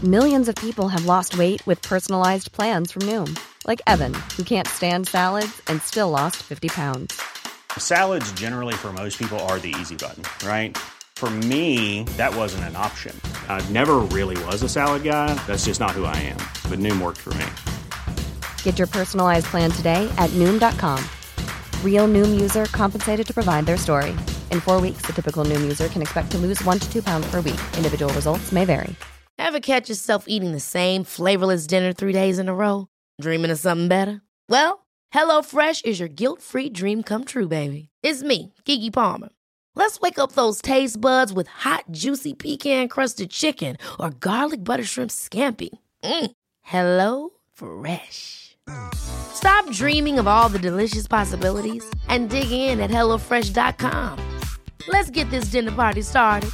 Millions of people have lost weight with personalized plans from Noom. Like Evan, who can't stand salads and still lost 50 pounds. Salads generally for most people are the easy button, right? For me, that wasn't an option. I never really was a salad guy. That's just not who I am. But Noom worked for me. Get your personalized plan today at Noom.com. Real Noom user compensated to provide their story. In 4 weeks, the typical Noom user can expect to lose 1 to 2 pounds per week. Individual results may vary. Ever catch yourself eating the same flavorless dinner 3 days in a row? Dreaming of something better? Well, HelloFresh is your guilt-free dream come true, baby. It's me, Keke Palmer. Let's wake up those taste buds with hot, juicy pecan-crusted chicken or garlic butter shrimp scampi. Hello Fresh. Stop dreaming of all the delicious possibilities and dig in at HelloFresh.com. Let's get this dinner party started.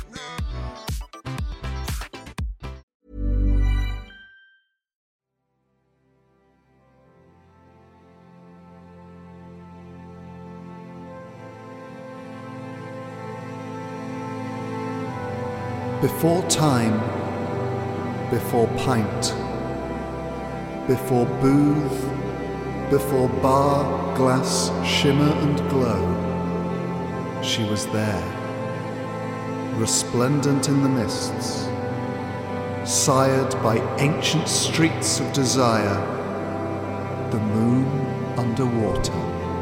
Before time, before pint, before booth, before bar, glass, shimmer and glow, she was there, resplendent in the mists, sired by ancient streets of desire, the moon underwater.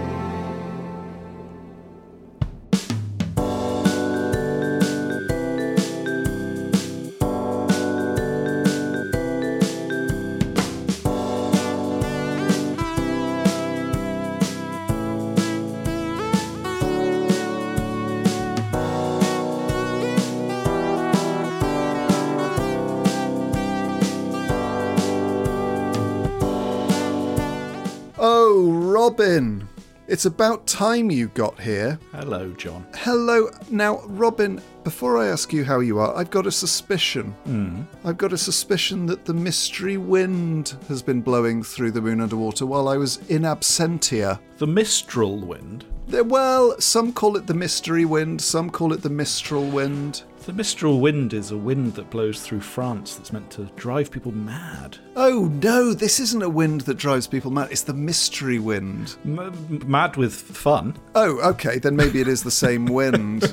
Oh, Robin, it's about time you got here. Hello, John. Hello. Now, Robin, before I ask you how you are, I've got a suspicion. I've got a suspicion that the mystery wind has been blowing through the moon underwater while I was in absentia. The Mistral wind? Well, some call it the mystery wind, some call it the Mistral wind. The Mistral wind is a wind that blows through France that's meant to drive people mad. Oh, no, this isn't a wind that drives people mad. It's the mystery wind. Mad with fun. Oh, okay, then maybe it is the same wind.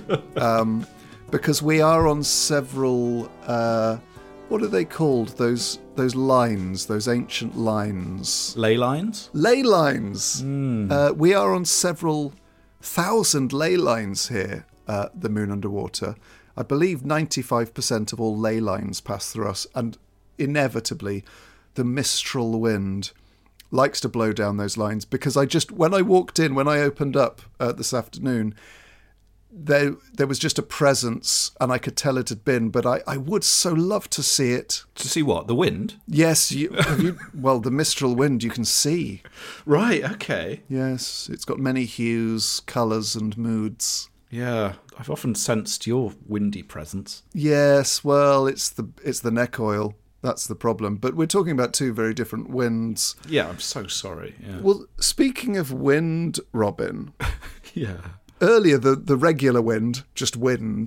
Because we are on several, what are they called? Those lines, those ancient lines. Ley lines? Ley lines. We are on several thousand ley lines here at the moon underwater. I believe 95% of all ley lines pass through us, and inevitably the Mistral wind likes to blow down those lines, because when I walked in, when I opened up this afternoon, there was just a presence, and I could tell it had been, but I would so love to see it. To see what? The wind? Yes. Well, the Mistral wind you can see. Right, okay. Yes, it's got many hues, colours and moods. Yeah, I've often sensed your windy presence. Yes, well, it's the neck oil. That's the problem. But we're talking about two very different winds. Yeah, I'm so sorry. Yeah. Well, speaking of wind, Robin. Yeah. Earlier, the regular wind just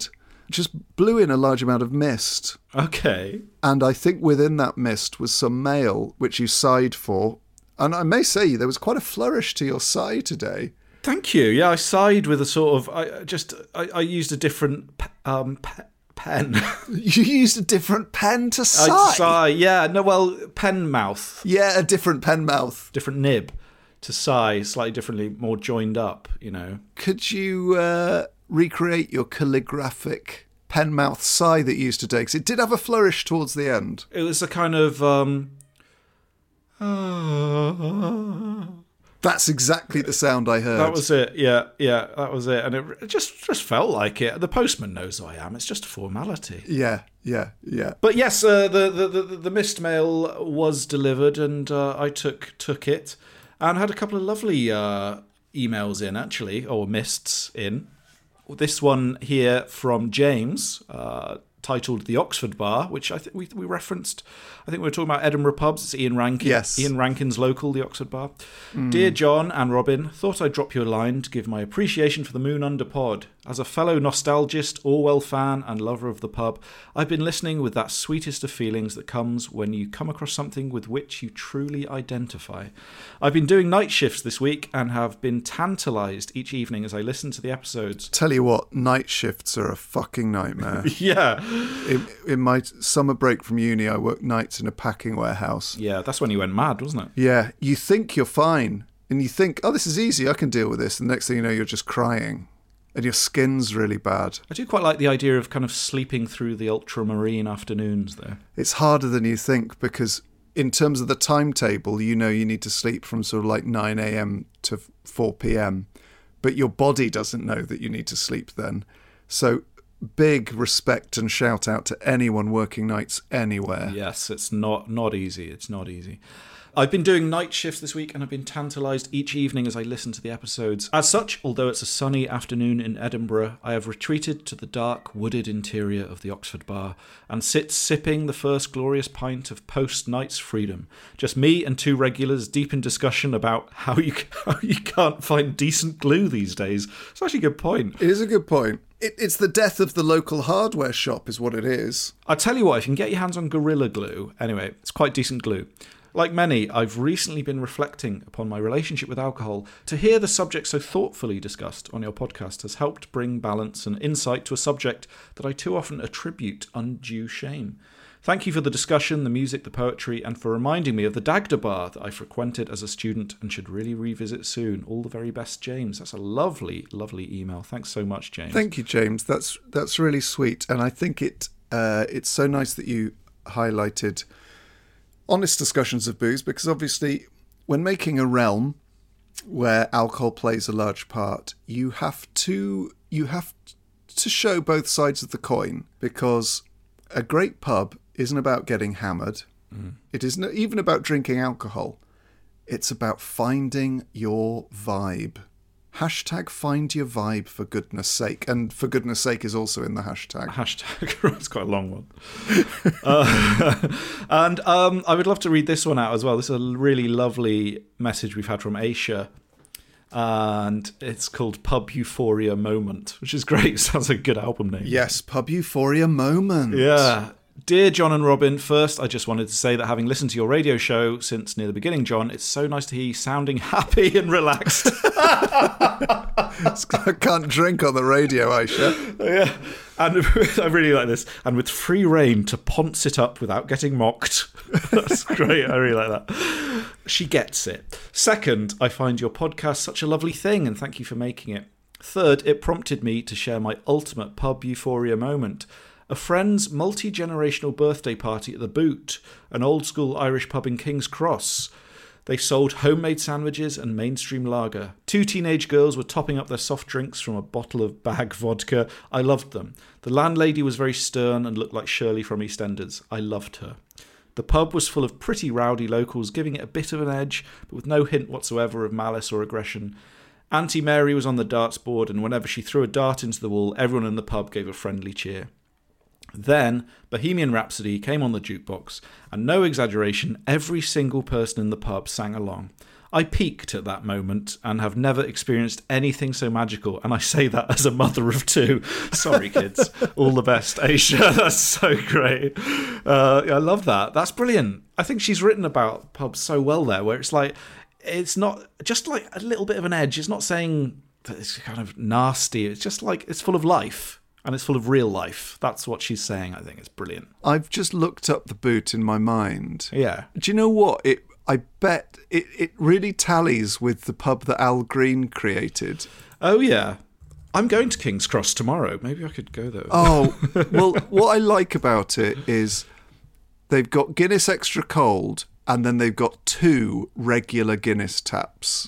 blew in a large amount of mist. Okay. And I think within that mist was some mail, which you sighed for. And I may say there was quite a flourish to your sigh today. Thank you. Yeah, I sighed with a sort of... I used a different pen. You used a different pen to sigh? Sigh, yeah. No, well, pen mouth. Yeah, a different pen mouth. Different nib to sigh, slightly differently, more joined up, you know. Could you recreate your calligraphic pen mouth sigh that you used to take? Because it did have a flourish towards the end. It was a kind of... That's exactly the sound I heard. That was it, yeah, that was it. And it just felt like it. The postman knows who I am. It's just a formality. Yeah. But yes, the mist mail was delivered, and I took it, and had a couple of lovely emails in, actually, or mists in. This one here from James, titled The Oxford Bar, which I think we referenced. I think we were talking about Edinburgh pubs. It's Ian Rankin. Yes. Ian Rankin's local, The Oxford Bar. Dear John and Robin, thought I'd drop you a line to give my appreciation for the Moon Under pod. As a fellow nostalgist, Orwell fan and lover of the pub, I've been listening with that sweetest of feelings that comes when you come across something with which you truly identify. I've been doing night shifts this week and have been tantalised each evening as I listen to the episodes. Tell you what, night shifts are a fucking nightmare. Yeah. In my summer break from uni, I worked nights in a packing warehouse. Yeah, that's when you went mad, wasn't it? Yeah, you think you're fine. And you think, oh, this is easy, I can deal with this. And the next thing you know, you're just crying. And your skin's really bad. I do quite like the idea of kind of sleeping through the ultramarine afternoons, though. It's harder than you think because in terms of the timetable, you know you need to sleep from sort of like 9 a.m. to 4 p.m. But your body doesn't know that you need to sleep then. So big respect and shout out to anyone working nights anywhere. Yes, it's not easy. It's not easy. I've been doing night shifts this week and I've been tantalised each evening as I listen to the episodes. As such, although it's a sunny afternoon in Edinburgh, I have retreated to the dark, wooded interior of the Oxford Bar and sit sipping the first glorious pint of post-night's freedom. Just me and two regulars deep in discussion about how you can't find decent glue these days. It's actually a good point. It is a good point. It's the death of the local hardware shop is what it is. I tell you what, if you can get your hands on Gorilla Glue, anyway, it's quite decent glue. Like many, I've recently been reflecting upon my relationship with alcohol. To hear the subject so thoughtfully discussed on your podcast has helped bring balance and insight to a subject that I too often attribute undue shame. Thank you for the discussion, the music, the poetry, and for reminding me of the Dagda Bar that I frequented as a student and should really revisit soon. All the very best, James. That's a lovely, lovely email. Thanks so much, James. Thank you, James. That's really sweet. And I think it's so nice that you highlighted honest discussions of booze, because obviously when making a realm where alcohol plays a large part, you have to show both sides of the coin, because a great pub isn't about getting hammered. It isn't even about drinking alcohol. It's about finding your vibe. Hashtag find your vibe, for goodness sake. And for goodness sake is also in the hashtag. Hashtag, it's quite a long one. And I would love to read this one out as well. This is a really lovely message we've had from Aisha. And it's called Pub Euphoria Moment, which is great. Sounds like a good album name. Yes, Pub Euphoria Moment. Yeah. Dear John and Robin, first I just wanted to say that having listened to your radio show since near the beginning, John, it's so nice to hear you sounding happy and relaxed. I can't drink on the radio, Aisha. Yeah, and I really like this. And with free reign to ponce it up without getting mocked. That's great. I really like that. She gets it. Second, I find your podcast such a lovely thing, and thank you for making it. Third, it prompted me to share my ultimate pub euphoria moment. A friend's multi-generational birthday party at the Boot, an old-school Irish pub in King's Cross. They sold homemade sandwiches and mainstream lager. Two teenage girls were topping up their soft drinks from a bottle of bag vodka. I loved them. The landlady was very stern and looked like Shirley from EastEnders. I loved her. The pub was full of pretty rowdy locals, giving it a bit of an edge, but with no hint whatsoever of malice or aggression. Auntie Mary was on the darts board, and whenever she threw a dart into the wall, everyone in the pub gave a friendly cheer. Then, Bohemian Rhapsody came on the jukebox, and no exaggeration, every single person in the pub sang along. I peaked at that moment and have never experienced anything so magical, and I say that as a mother of two. Sorry, kids. All the best, Aisha. That's so great. I love that. That's brilliant. I think she's written about pubs so well there, where it's like, it's not just like a little bit of an edge. It's not saying that it's kind of nasty. It's just like it's full of life. And it's full of real life. That's what she's saying, I think. It's brilliant. I've just looked up the Boot in my mind. Yeah. Do you know what? I bet it really tallies with the pub that Al Green created. Oh, yeah. I'm going to King's Cross tomorrow. Maybe I could go there. Oh, well, what I like about it is they've got Guinness Extra Cold, and then they've got 2 regular Guinness taps.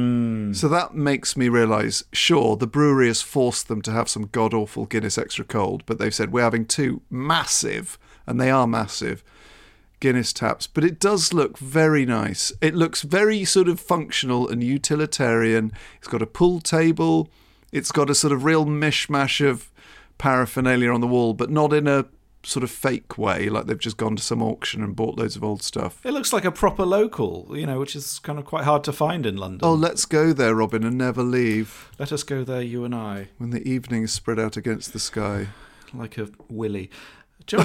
So that makes me realise, sure, the brewery has forced them to have some god-awful Guinness Extra Cold, but they've said we're having 2 massive, and they are massive, Guinness taps. But it does look very nice. It looks very sort of functional and utilitarian. It's got a pool table. It's got a sort of real mishmash of paraphernalia on the wall, but not in a sort of fake way, like they've just gone to some auction and bought loads of old stuff. It looks like a proper local, which is kind of quite hard to find in London. Oh, let's go there, Robin, and never leave. Let us go there, you and I. When the evening is spread out against the sky. Like a willy. John,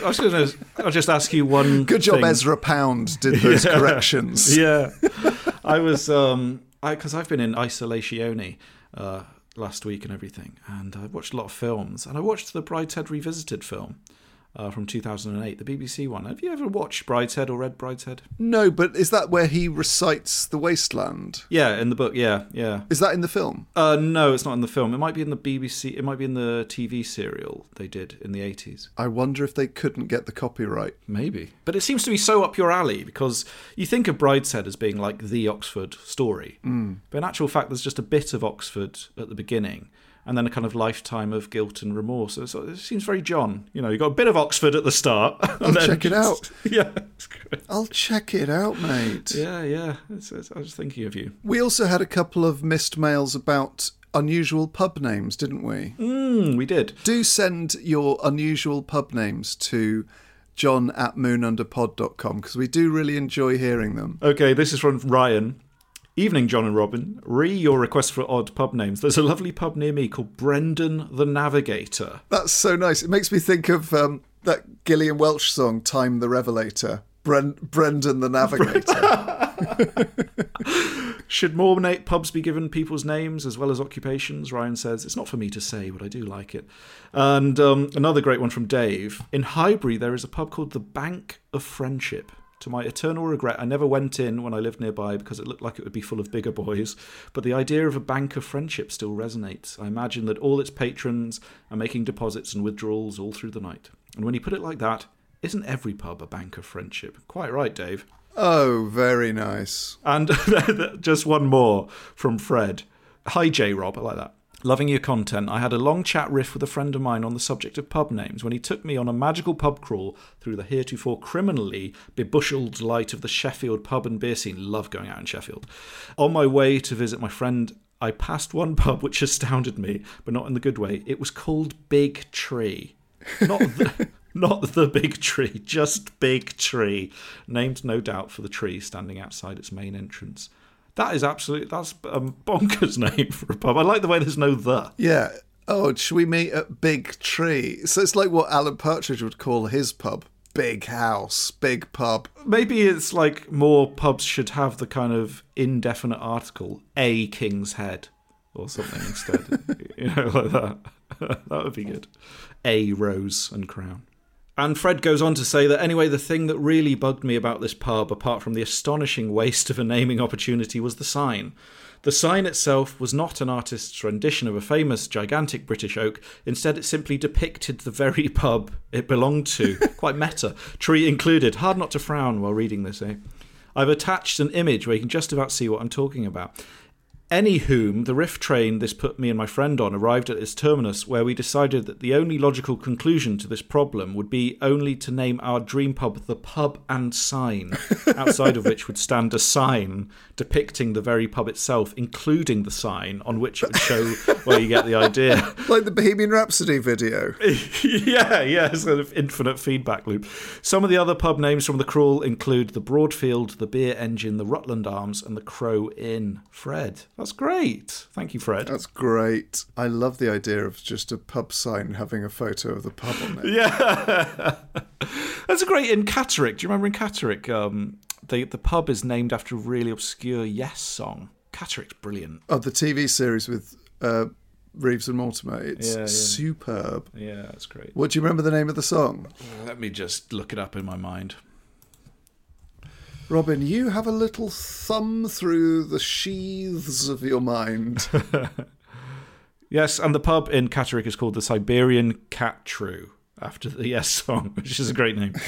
I'll just ask you one Good job thing. Ezra Pound did those corrections. Yeah. I was, because I've been in isolatione last week and everything, and I watched a lot of films, and I watched the Brideshead Revisited film from 2008, the BBC one. Have you ever watched Brideshead or read Brideshead? No, but is that where he recites The Wasteland? Yeah, in the book, yeah. Is that in the film? No, it's not in the film. It might be in the BBC, it might be in the TV serial they did in the 80s. I wonder if they couldn't get the copyright. Maybe. But it seems to be so up your alley, because you think of Brideshead as being like the Oxford story. But in actual fact, there's just a bit of Oxford at the beginning, and then a kind of lifetime of guilt and remorse. So it seems very John. You've got a bit of Oxford at the start. I'll check it out. Yeah, it's great. I'll check it out, mate. Yeah. I was thinking of you. We also had a couple of missed mails about unusual pub names, didn't we? We did. Do send your unusual pub names to john@moonunderpod.com, because we do really enjoy hearing them. Okay, this is from Ryan. Evening, John and Robin. Your request for odd pub names. There's a lovely pub near me called Brendan the Navigator. That's so nice. It makes me think of that Gillian Welch song, Time the Revelator. Brendan the Navigator. Should more pubs be given people's names as well as occupations? Ryan says, it's not for me to say, but I do like it. And another great one from Dave. In Highbury, there is a pub called the Bank of Friendship. To my eternal regret, I never went in when I lived nearby because it looked like it would be full of bigger boys, but the idea of a bank of friendship still resonates. I imagine that all its patrons are making deposits and withdrawals all through the night. And when you put it like that, isn't every pub a bank of friendship? Quite right, Dave. Oh, very nice. And just one more from Fred. Hi, J-Rob, I like that. Loving your content. I had a long chat riff with a friend of mine on the subject of pub names when he took me on a magical pub crawl through the heretofore criminally bebusheled light of the Sheffield pub and beer scene. Love going out in Sheffield. On my way to visit my friend, I passed one pub which astounded me, but not in the good way. It was called Big Tree. Not the Big Tree, just Big Tree. Named no doubt for the tree standing outside its main entrance. That's a bonkers name for a pub. I like the way there's no the. Yeah. Oh, should we meet at Big Tree? So it's like what Alan Partridge would call his pub. Big house, big pub. Maybe it's like more pubs should have the kind of indefinite article, A King's Head, or something instead. Like that. That would be good. A Rose and Crown. And Fred goes on to say that anyway, the thing that really bugged me about this pub, apart from the astonishing waste of a naming opportunity, was the sign. The sign itself was not an artist's rendition of a famous, gigantic British oak. Instead, it simply depicted the very pub it belonged to. Quite meta. Tree included. Hard not to frown while reading this, eh? I've attached an image where you can just about see what I'm talking about. Anywhom, the riff train this put me and my friend on arrived at its terminus, where we decided that the only logical conclusion to this problem would be only to name our dream pub the Pub and Sign, outside of which would stand a sign depicting the very pub itself, including the sign on which it would show where you get the idea. Like the Bohemian Rhapsody video. Yeah, sort of infinite feedback loop. Some of the other pub names from the crawl include the Broadfield, the Beer Engine, the Rutland Arms, and the Crow Inn. Fred. That's great. Thank you, Fred. That's great. I love the idea of just a pub sign having a photo of the pub on it. Yeah. That's great. In Catterick, do you remember in Catterick, the pub is named after a really obscure Yes song. Catterick's brilliant. Oh, the TV series with Reeves and Mortimer. It's superb. Yeah, that's great. What do you remember the name of the song? Let me just look it up in my mind. Robin, you have a little thumb through the sheaths of your mind. Yes, and the pub in Catterick is called the Siberian Cat True, after the Yes song, which is a great name.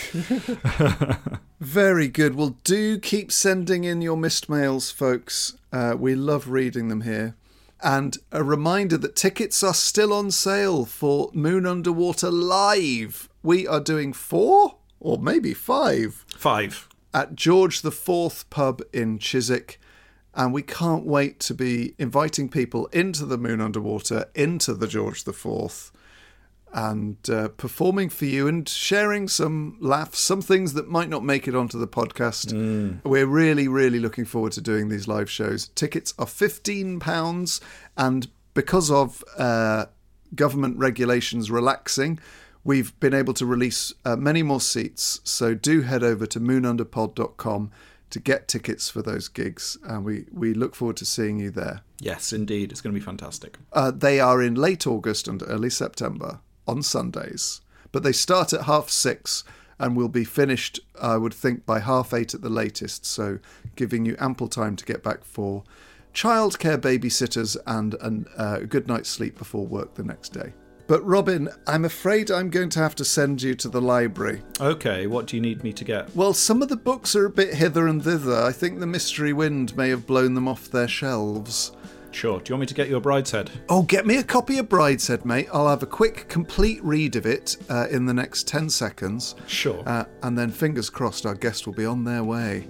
Very good. Well, do keep sending in your missed mails, folks. We love reading them here. And a reminder that tickets are still on sale for Moon Underwater Live. We are doing 4 or maybe 5. 5. At George IV pub in Chiswick, and we can't wait to be inviting people into the Moon Underwater, into the George IV. and performing for you and sharing some laughs, some things that might not make it onto the podcast. We're really, really looking forward to doing these live shows. Tickets are £15, and because of government regulations relaxing, we've been able to release many more seats. So do head over to moonunderpod.com to get tickets for those gigs, and we look forward to seeing you there. Yes, indeed. It's going to be fantastic. They are in late August and early September on Sundays, but they start at 6:30 and will be finished, I would think, by 8:30 at the latest, so giving you ample time to get back for childcare, babysitters, and a good night's sleep before work the next day. But Robin, I'm afraid I'm going to have to send you to the library. Okay, what do you need me to get? Well, some of the books are a bit hither and thither. I think the Mystery Wind may have blown them off their shelves. Sure. Do you want me to get you a Brideshead? Oh, get me a copy of Brideshead, mate. I'll have a quick, complete read of it in the next 10 seconds. Sure. And then, fingers crossed, our guest will be on their way.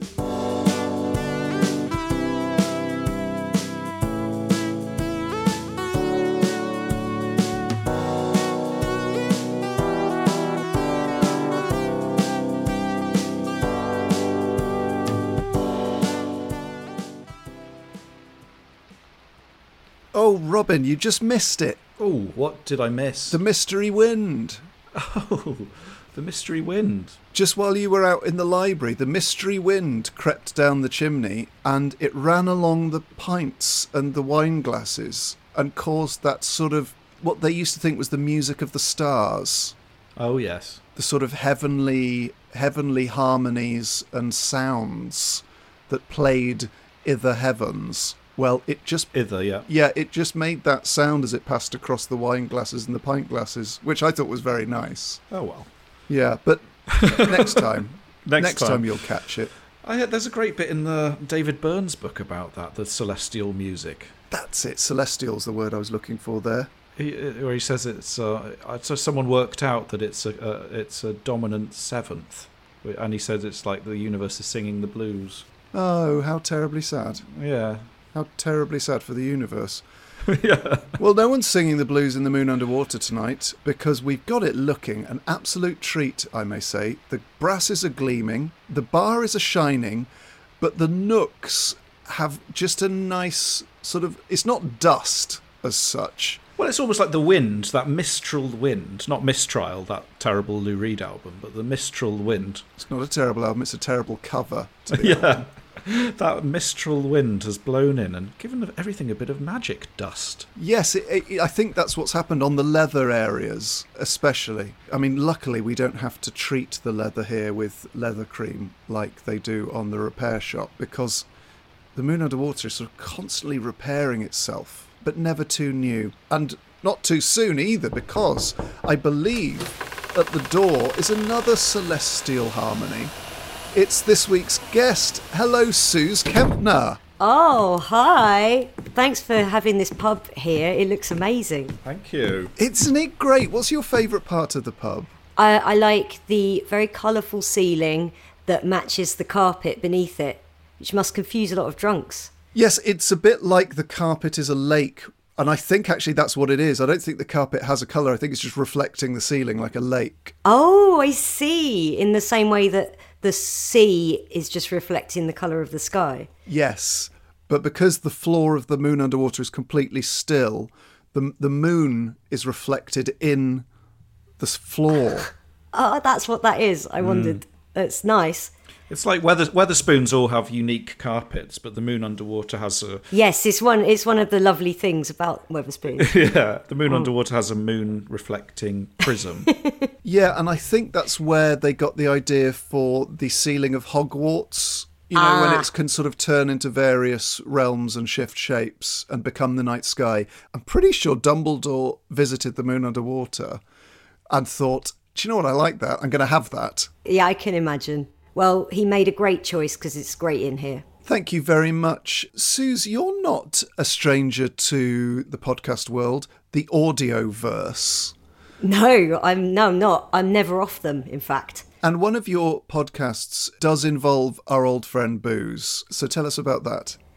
Oh, Robin, you just missed it. Oh, what did I miss? The Mystery Wind. Oh, the Mystery Wind. Just while you were out in the library, the Mystery Wind crept down the chimney and it ran along the pints and the wine glasses and caused that sort of, what they used to think was the music of the stars. Oh, yes. The sort of heavenly harmonies and sounds that played i' the heavens. Well, it just... Either, yeah. Yeah, it just made that sound as it passed across the wine glasses and the pint glasses, which I thought was very nice. Oh, well. Yeah, but next time. Next time you'll catch it. There's a great bit in the David Burns book about that, the celestial music. That's it. Celestial's the word I was looking for there. Where he says it's... so someone worked out that it's a dominant seventh. And he says it's like the universe is singing the blues. Oh, how terribly sad. Yeah. How terribly sad for the universe. Yeah. Well, no one's singing the blues in The Moon Underwater tonight because we've got it looking an absolute treat, I may say. The brasses are gleaming, the bar is a-shining, but the nooks have just a nice sort of... It's not dust as such. Well, it's almost like the wind, that Mistral wind. Not Mistrial, that terrible Lou Reed album, but the Mistral wind. It's not a terrible album, it's a terrible cover to the album. That Mistral wind has blown in and given everything a bit of magic dust. Yes, I think that's what's happened on the leather areas, especially. I mean, luckily we don't have to treat the leather here with leather cream like they do on the repair shop, because the Moon Underwater is sort of constantly repairing itself, but never too new. And not too soon either, because I believe at the door is another celestial harmony. It's this week's guest. Hello, Suze Kempner. Oh, hi. Thanks for having this pub here. It looks amazing. Thank you. Isn't it great? What's your favourite part of the pub? I like the very colourful ceiling that matches the carpet beneath it, which must confuse a lot of drunks. Yes, it's a bit like the carpet is a lake. And I think actually that's what it is. I don't think the carpet has a colour. I think it's just reflecting the ceiling like a lake. Oh, I see. In the same way that the sea is just reflecting the colour of the sky. Yes, but because the floor of the Moon Underwater is completely still, the moon is reflected in the floor. Oh, that's what that is. I wondered. It's nice. It's like Weatherspoons all have unique carpets, but the Moon Underwater has a... Yes, it's one of the lovely things about Weatherspoons. Yeah, the Moon Underwater has a moon-reflecting prism. Yeah, and I think that's where they got the idea for the ceiling of Hogwarts. You know, when it can sort of turn into various realms and shift shapes and become the night sky. I'm pretty sure Dumbledore visited the Moon Underwater and thought, do you know what, I like that. I'm going to have that. Yeah, I can imagine. Well, he made a great choice because it's great in here. Thank you very much. Suze, you're not a stranger to the podcast world, the audioverse. No, I'm not. I'm never off them, in fact. And one of your podcasts does involve our old friend Booze. So tell us about that.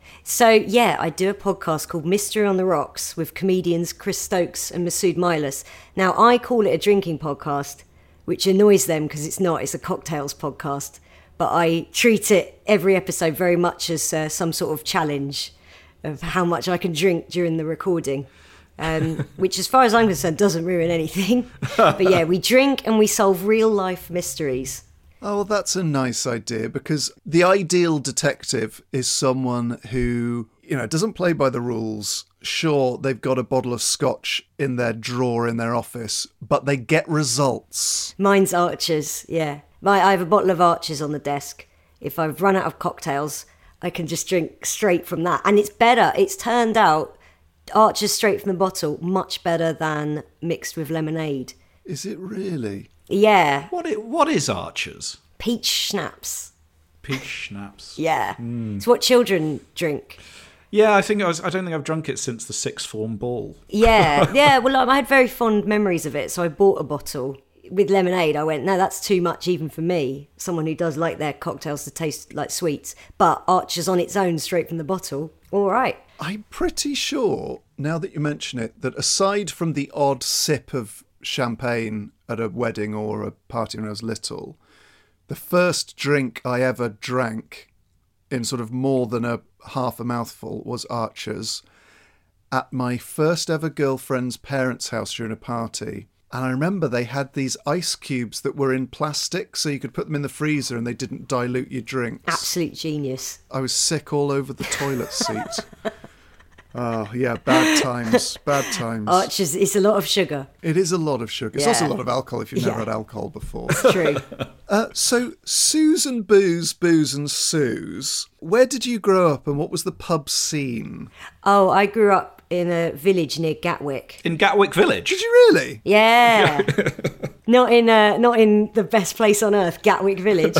So, yeah, I do a podcast called Mystery on the Rocks with comedians Chris Stokes and Masood Milas. Now, I call it a drinking podcast, which annoys them because it's not. It's a cocktails podcast. But I treat it every episode very much as some sort of challenge of how much I can drink during the recording, which, as far as I'm concerned, doesn't ruin anything. But yeah, we drink and we solve real-life mysteries. Oh, well, that's a nice idea, because the ideal detective is someone who, doesn't play by the rules. Sure, they've got a bottle of scotch in their drawer in their office, but they get results. Mine's Archers, yeah. I have a bottle of Archers on the desk. If I've run out of cocktails, I can just drink straight from that. And it's better. It's turned out Archers straight from the bottle, much better than mixed with lemonade. Is it really? Yeah. What is Archers? Peach schnapps. Peach schnapps. Yeah. It's what children drink. Yeah, I don't think I've drunk it since the sixth form ball. Yeah, yeah. Well, I had very fond memories of it, so I bought a bottle. With lemonade, I went, no, that's too much even for me, someone who does like their cocktails to taste like sweets. But Archer's on its own, straight from the bottle, all right. I'm pretty sure, now that you mention it, that aside from the odd sip of champagne at a wedding or a party when I was little, the first drink I ever drank in sort of more than a half a mouthful was Archer's at my first ever girlfriend's parents' house during a party. And I remember they had these ice cubes that were in plastic, so you could put them in the freezer and they didn't dilute your drinks. Absolute genius. I was sick all over the toilet seat. Oh, yeah, bad times, bad times. Archers, it's a lot of sugar. It is a lot of sugar. It's also a lot of alcohol if you've never had alcohol before. It's true. So, Susan Booze and Suze, where did you grow up and what was the pub scene? Oh, I grew up in a village near Gatwick. In Gatwick Village? Did you really? Yeah. Not in the best place on earth, Gatwick Village.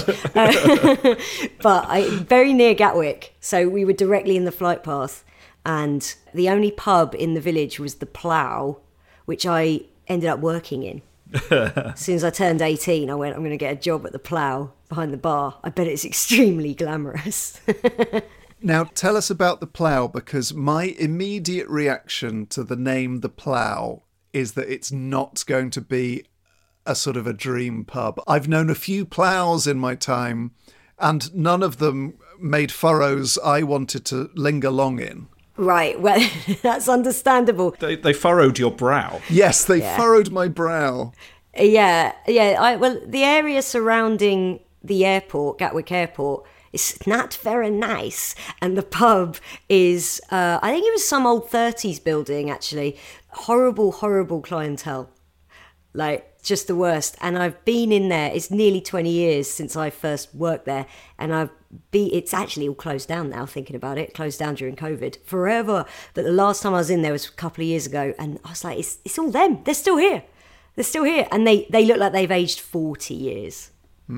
But very near Gatwick. So we were directly in the flight path. And the only pub in the village was the Plough, which I ended up working in. As soon as I turned 18, I went, I'm going to get a job at the Plough behind the bar. I bet it's extremely glamorous. Now, tell us about the Plough, because my immediate reaction to the name the Plough is that it's not going to be a sort of a dream pub. I've known a few Ploughs in my time, and none of them made furrows I wanted to linger long in. Right, well, that's understandable. They furrowed your brow. Yes, they furrowed my brow. Yeah. Well, the area surrounding the airport, Gatwick Airport, is not very nice. And the pub is, I think it was some old 30s building, actually. Horrible, horrible clientele. Like, just the worst. And I've been in there. It's nearly 20 years since I first worked there. And it's actually all closed down now, thinking about it. Closed down during COVID. Forever. But the last time I was in there was a couple of years ago. And I was like, it's all them. They're still here. They're still here. And they look like they've aged 40 years.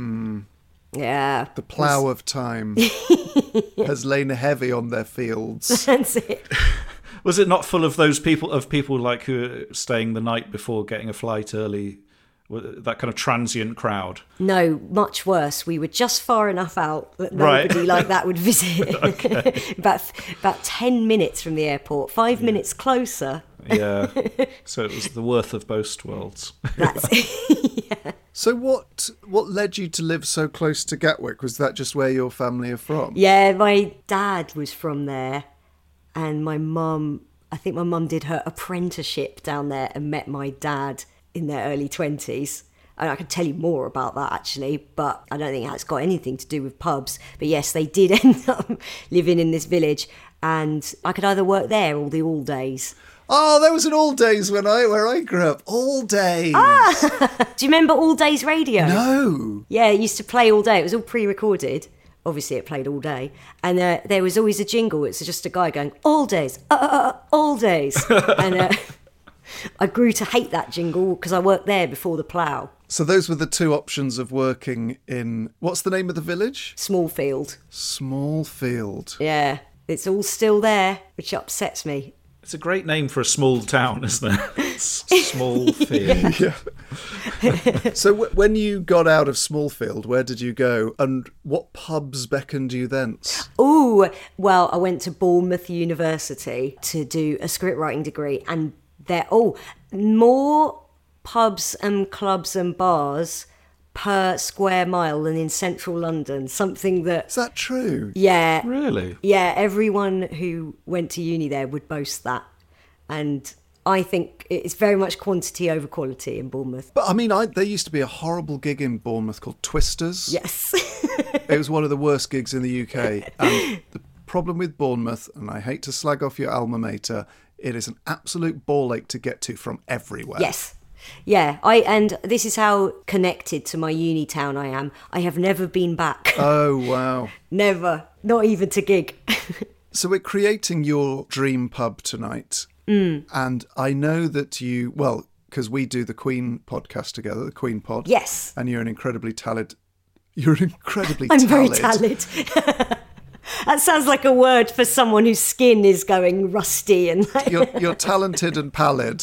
Yeah. The plough of time has lain heavy on their fields. That's it. Was it not full of those people like who are staying the night before getting a flight early? That kind of transient crowd? No, much worse. We were just far enough out that nobody like that would visit. Okay. about 10 minutes from the airport, 5 minutes closer. Yeah. So it was the worth of both worlds. That's it. Yeah. So what led you to live so close to Gatwick? Was that just where your family are from? Yeah, my dad was from there. And my mum, I think my mum did her apprenticeship down there and met my dad in their early 20s. And I could tell you more about that, actually, but I don't think that's got anything to do with pubs. But yes, they did end up living in this village, and I could either work there or the All Days. Oh, there was an All Days where I grew up. All Days. Ah! Do you remember All Days Radio? No. Yeah, it used to play all day. It was all pre-recorded. Obviously, it played all day. And there was always a jingle. It's just a guy going, all days, all days. And I grew to hate that jingle because I worked there before the Plough. So those were the two options of working in, what's the name of the village? Smallfield. Smallfield. Yeah, it's all still there, which upsets me. It's a great name for a small town, isn't it? Smallfield. Yeah. So when you got out of Smallfield, where did you go? And what pubs beckoned you thence? Oh, well, I went to Bournemouth University to do a script writing degree, and there, more pubs and clubs and bars per square mile than in central London. Something that... Is that true? Yeah. Really? Yeah, everyone who went to uni there would boast that. And I think it's very much quantity over quality in Bournemouth. But I mean, there used to be a horrible gig in Bournemouth called Twisters. Yes. It was one of the worst gigs in the UK. And the problem with Bournemouth, and I hate to slag off your alma mater, it is an absolute ball ache to get to from everywhere. Yes. Yeah, and this is how connected to my uni town I am. I have never been back. Oh, wow. Never. Not even to gig. So we're creating your dream pub tonight. And I know that you, well, because we do the Queen podcast together, the Queen Pod. Yes. And you're an incredibly talented... I'm very talented. That sounds like a word for someone whose skin is going rusty and... You're talented and pallid.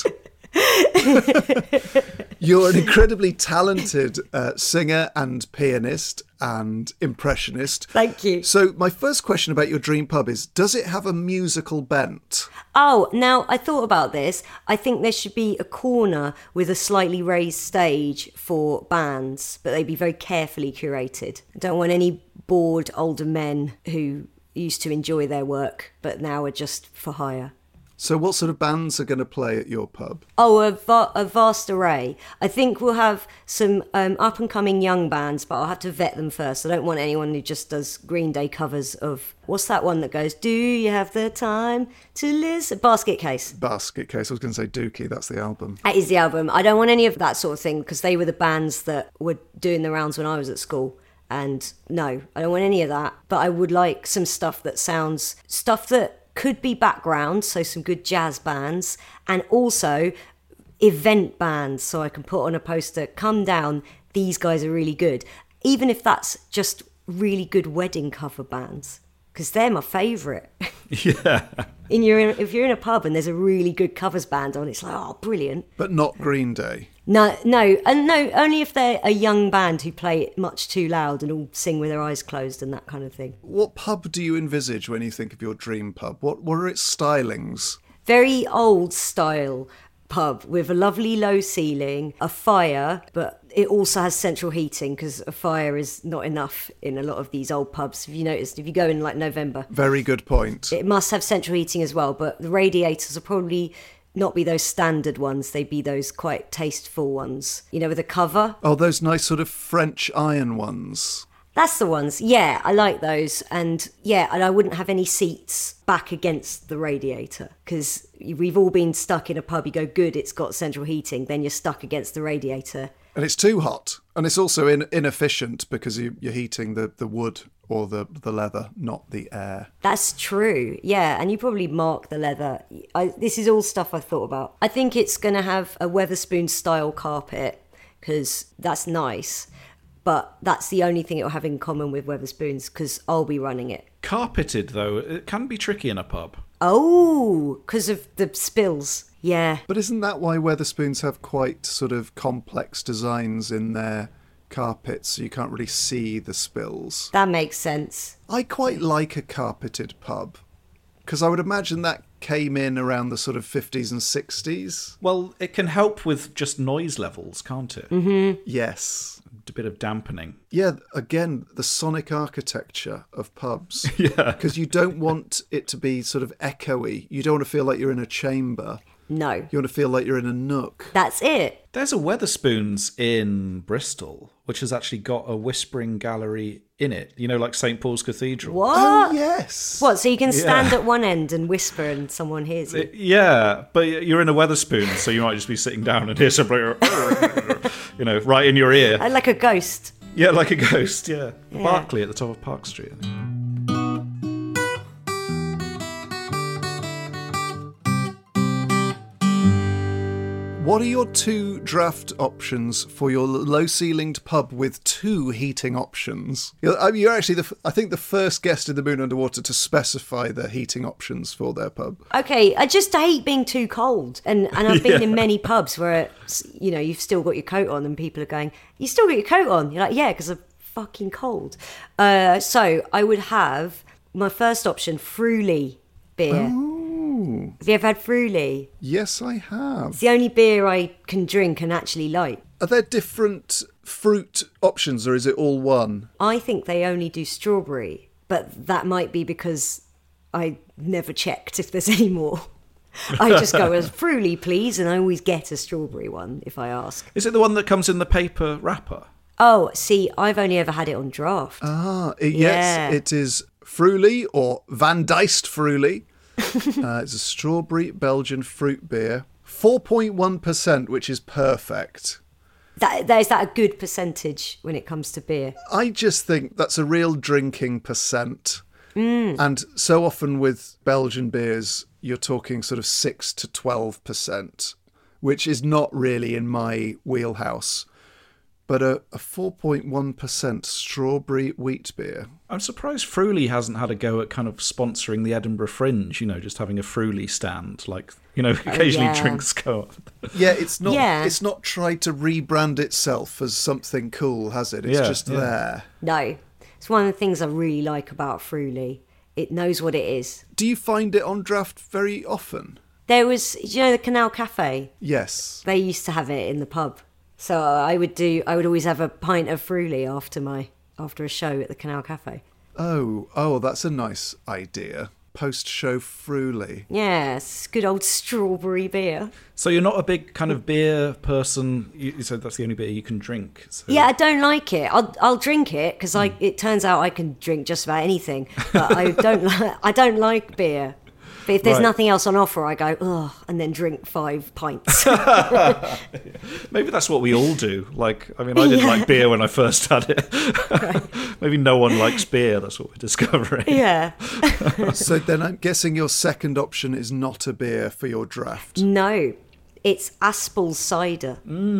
You're an incredibly talented singer and pianist and impressionist. Thank you. So my first question about your dream pub is, does it have a musical bent? Oh, now I thought about this. I think there should be a corner with a slightly raised stage for bands, but they'd be very carefully curated. I don't want any bored older men who used to enjoy their work, but now are just for hire. So what sort of bands are going to play at your pub? Oh, a vast array. I think we'll have some up-and-coming young bands, but I'll have to vet them first. I don't want anyone who just does Green Day covers of... What's that one that goes, do you have the time to listen? Basket Case. Basket Case. I was going to say Dookie. That's the album. That is the album. I don't want any of that sort of thing, because they were the bands that were doing the rounds when I was at school. And no, I don't want any of that. But I would like some stuff that sounds... Stuff that could be background, so some good jazz bands, and also event bands, so I can put on a poster, come down, these guys are really good. Even if that's just really good wedding cover bands, because they're my favourite. Yeah. If you're in a pub and there's a really good covers band on, it's like, oh, brilliant. But not Green Day. No, only if they're a young band who play it much too loud and all sing with their eyes closed and that kind of thing. What pub do you envisage when you think of your dream pub? What are its stylings? Very old style pub with a lovely low ceiling, a fire, but it also has central heating because a fire is not enough in a lot of these old pubs. Have you noticed? If you go in like November, very good point. It must have central heating as well, but the radiators will probably not be those standard ones. They'd be those quite tasteful ones, you know, with a cover. Oh, those nice sort of French iron ones. That's the ones. Yeah, I like those. And yeah, and I wouldn't have any seats back against the radiator because we've all been stuck in a pub. You go, good, it's got central heating. Then you're stuck against the radiator. And it's too hot. And it's also inefficient because you're heating the wood or the leather, not the air. That's true. Yeah, and you probably mark the leather. This is all stuff I thought about. I think it's going to have a Wetherspoon style carpet because that's nice. But that's the only thing it'll have in common with Wetherspoons because I'll be running it. Carpeted, though, it can be tricky in a pub. Oh, because of the spills. Yeah. But isn't that why Wetherspoons have quite sort of complex designs in their carpets so you can't really see the spills? That makes sense. I quite like a carpeted pub because I would imagine that came in around the sort of 50s and 60s. Well, it can help with just noise levels, can't it? Mm-hmm. Yes. A bit of dampening. Yeah, again, the sonic architecture of pubs. Yeah. Because you don't want it to be sort of echoey. You don't want to feel like you're in a chamber. No. You want to feel like you're in a nook. That's it. There's a Wetherspoons in Bristol, which has actually got a whispering gallery in it. You know, like St. Paul's Cathedral. What? Oh, yes. What, so you can stand at one end and whisper and someone hears you? Yeah, but you're in a Wetherspoon, so you might just be sitting down and hear somebody, you know, right in your ear. Like a ghost. Yeah, like a ghost, yeah. Berkeley at the top of Park Street, I think. What are your 2 draft options for your low-ceilinged pub with 2 heating options? You're actually, I think, the first guest in the Moon Underwater to specify the heating options for their pub. Okay, I just hate being too cold. And I've been in many pubs where, you've still got your coat on and people are going, you still got your coat on? You're like, yeah, because I'm fucking cold. So I would have my first option, Fruli beer. Oh. Have you ever had Fruli? Yes, I have. It's the only beer I can drink and actually like. Are there different fruit options, or is it all one? I think they only do strawberry, but that might be because I never checked if there's any more. I just go as Fruli, please, and I always get a strawberry one if I ask. Is it the one that comes in the paper wrapper? Oh, see, I've only ever had it on draft. Yes, it is Fruli or Van Dyst Fruli. It's a strawberry Belgian fruit beer. 4.1%, which is perfect. Is that a good percentage when it comes to beer? I just think that's a real drinking percent. And so often with Belgian beers, you're talking sort of 6 to 12%, which is not really in my wheelhouse. But a 4.1% strawberry wheat beer. I'm surprised Fruli hasn't had a go at kind of sponsoring the Edinburgh Fringe, just having a Fruli stand, occasionally drinks go up. Yeah, it's not tried to rebrand itself as something cool, has it? It's just there. No. It's one of the things I really like about Fruli. It knows what it is. Do you find it on draft very often? There was, the Canal Cafe? Yes. They used to have it in the pub. So I would always have a pint of Fruli after a show at the Canal Cafe. Oh, that's a nice idea. Post-show Fruli. Yes, good old strawberry beer. So you're not a big kind of beer person. You said that's the only beer you can drink. So. Yeah, I don't like it. I'll drink it because it turns out I can drink just about anything. But I don't like beer. But if there's nothing else on offer, I go, ugh, and then drink 5 pints. Maybe that's what we all do. I didn't like beer when I first had it. Right. Maybe no one likes beer. That's what we're discovering. Yeah. So then I'm guessing your second option is not a beer for your draft. No, it's Aspall's cider.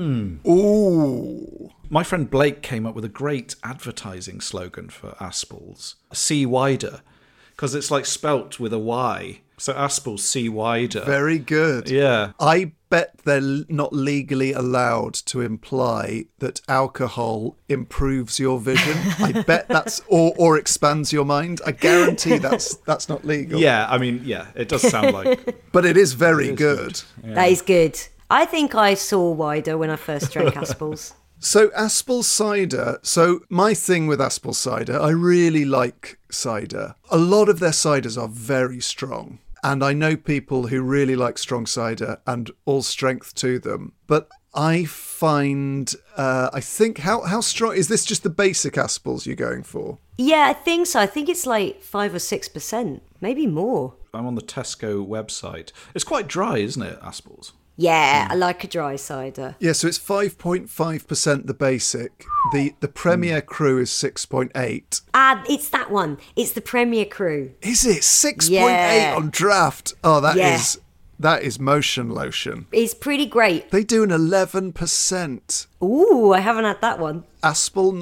Ooh. My friend Blake came up with a great advertising slogan for Aspall's. See wider. Because it's spelt with a Y. So Aspall's see wider. Very good. Yeah. I bet they're not legally allowed to imply that alcohol improves your vision. I bet that's or expands your mind. I guarantee that's not legal. Yeah, it does sound like. But it is very good. Yeah. That is good. I think I saw wider when I first drank Aspall's. So Aspall's cider, my thing with Aspall's cider, I really like cider. A lot of their ciders are very strong. And I know people who really like strong cider and all strength to them. But I find, I think, how strong, is this just the basic Aspall's you're going for? Yeah, I think so. I think it's 5 or 6%, maybe more. I'm on the Tesco website. It's quite dry, isn't it, Aspall's? Yeah, I like a dry cider. Yeah, so it's 5.5% the basic. The Premier Cru is 6.8. It's that one. It's the Premier Cru. Is it 6.8 on draft? Oh, that is motion lotion. It's pretty great. They do an 11%. Ooh, I haven't had that one. Aspall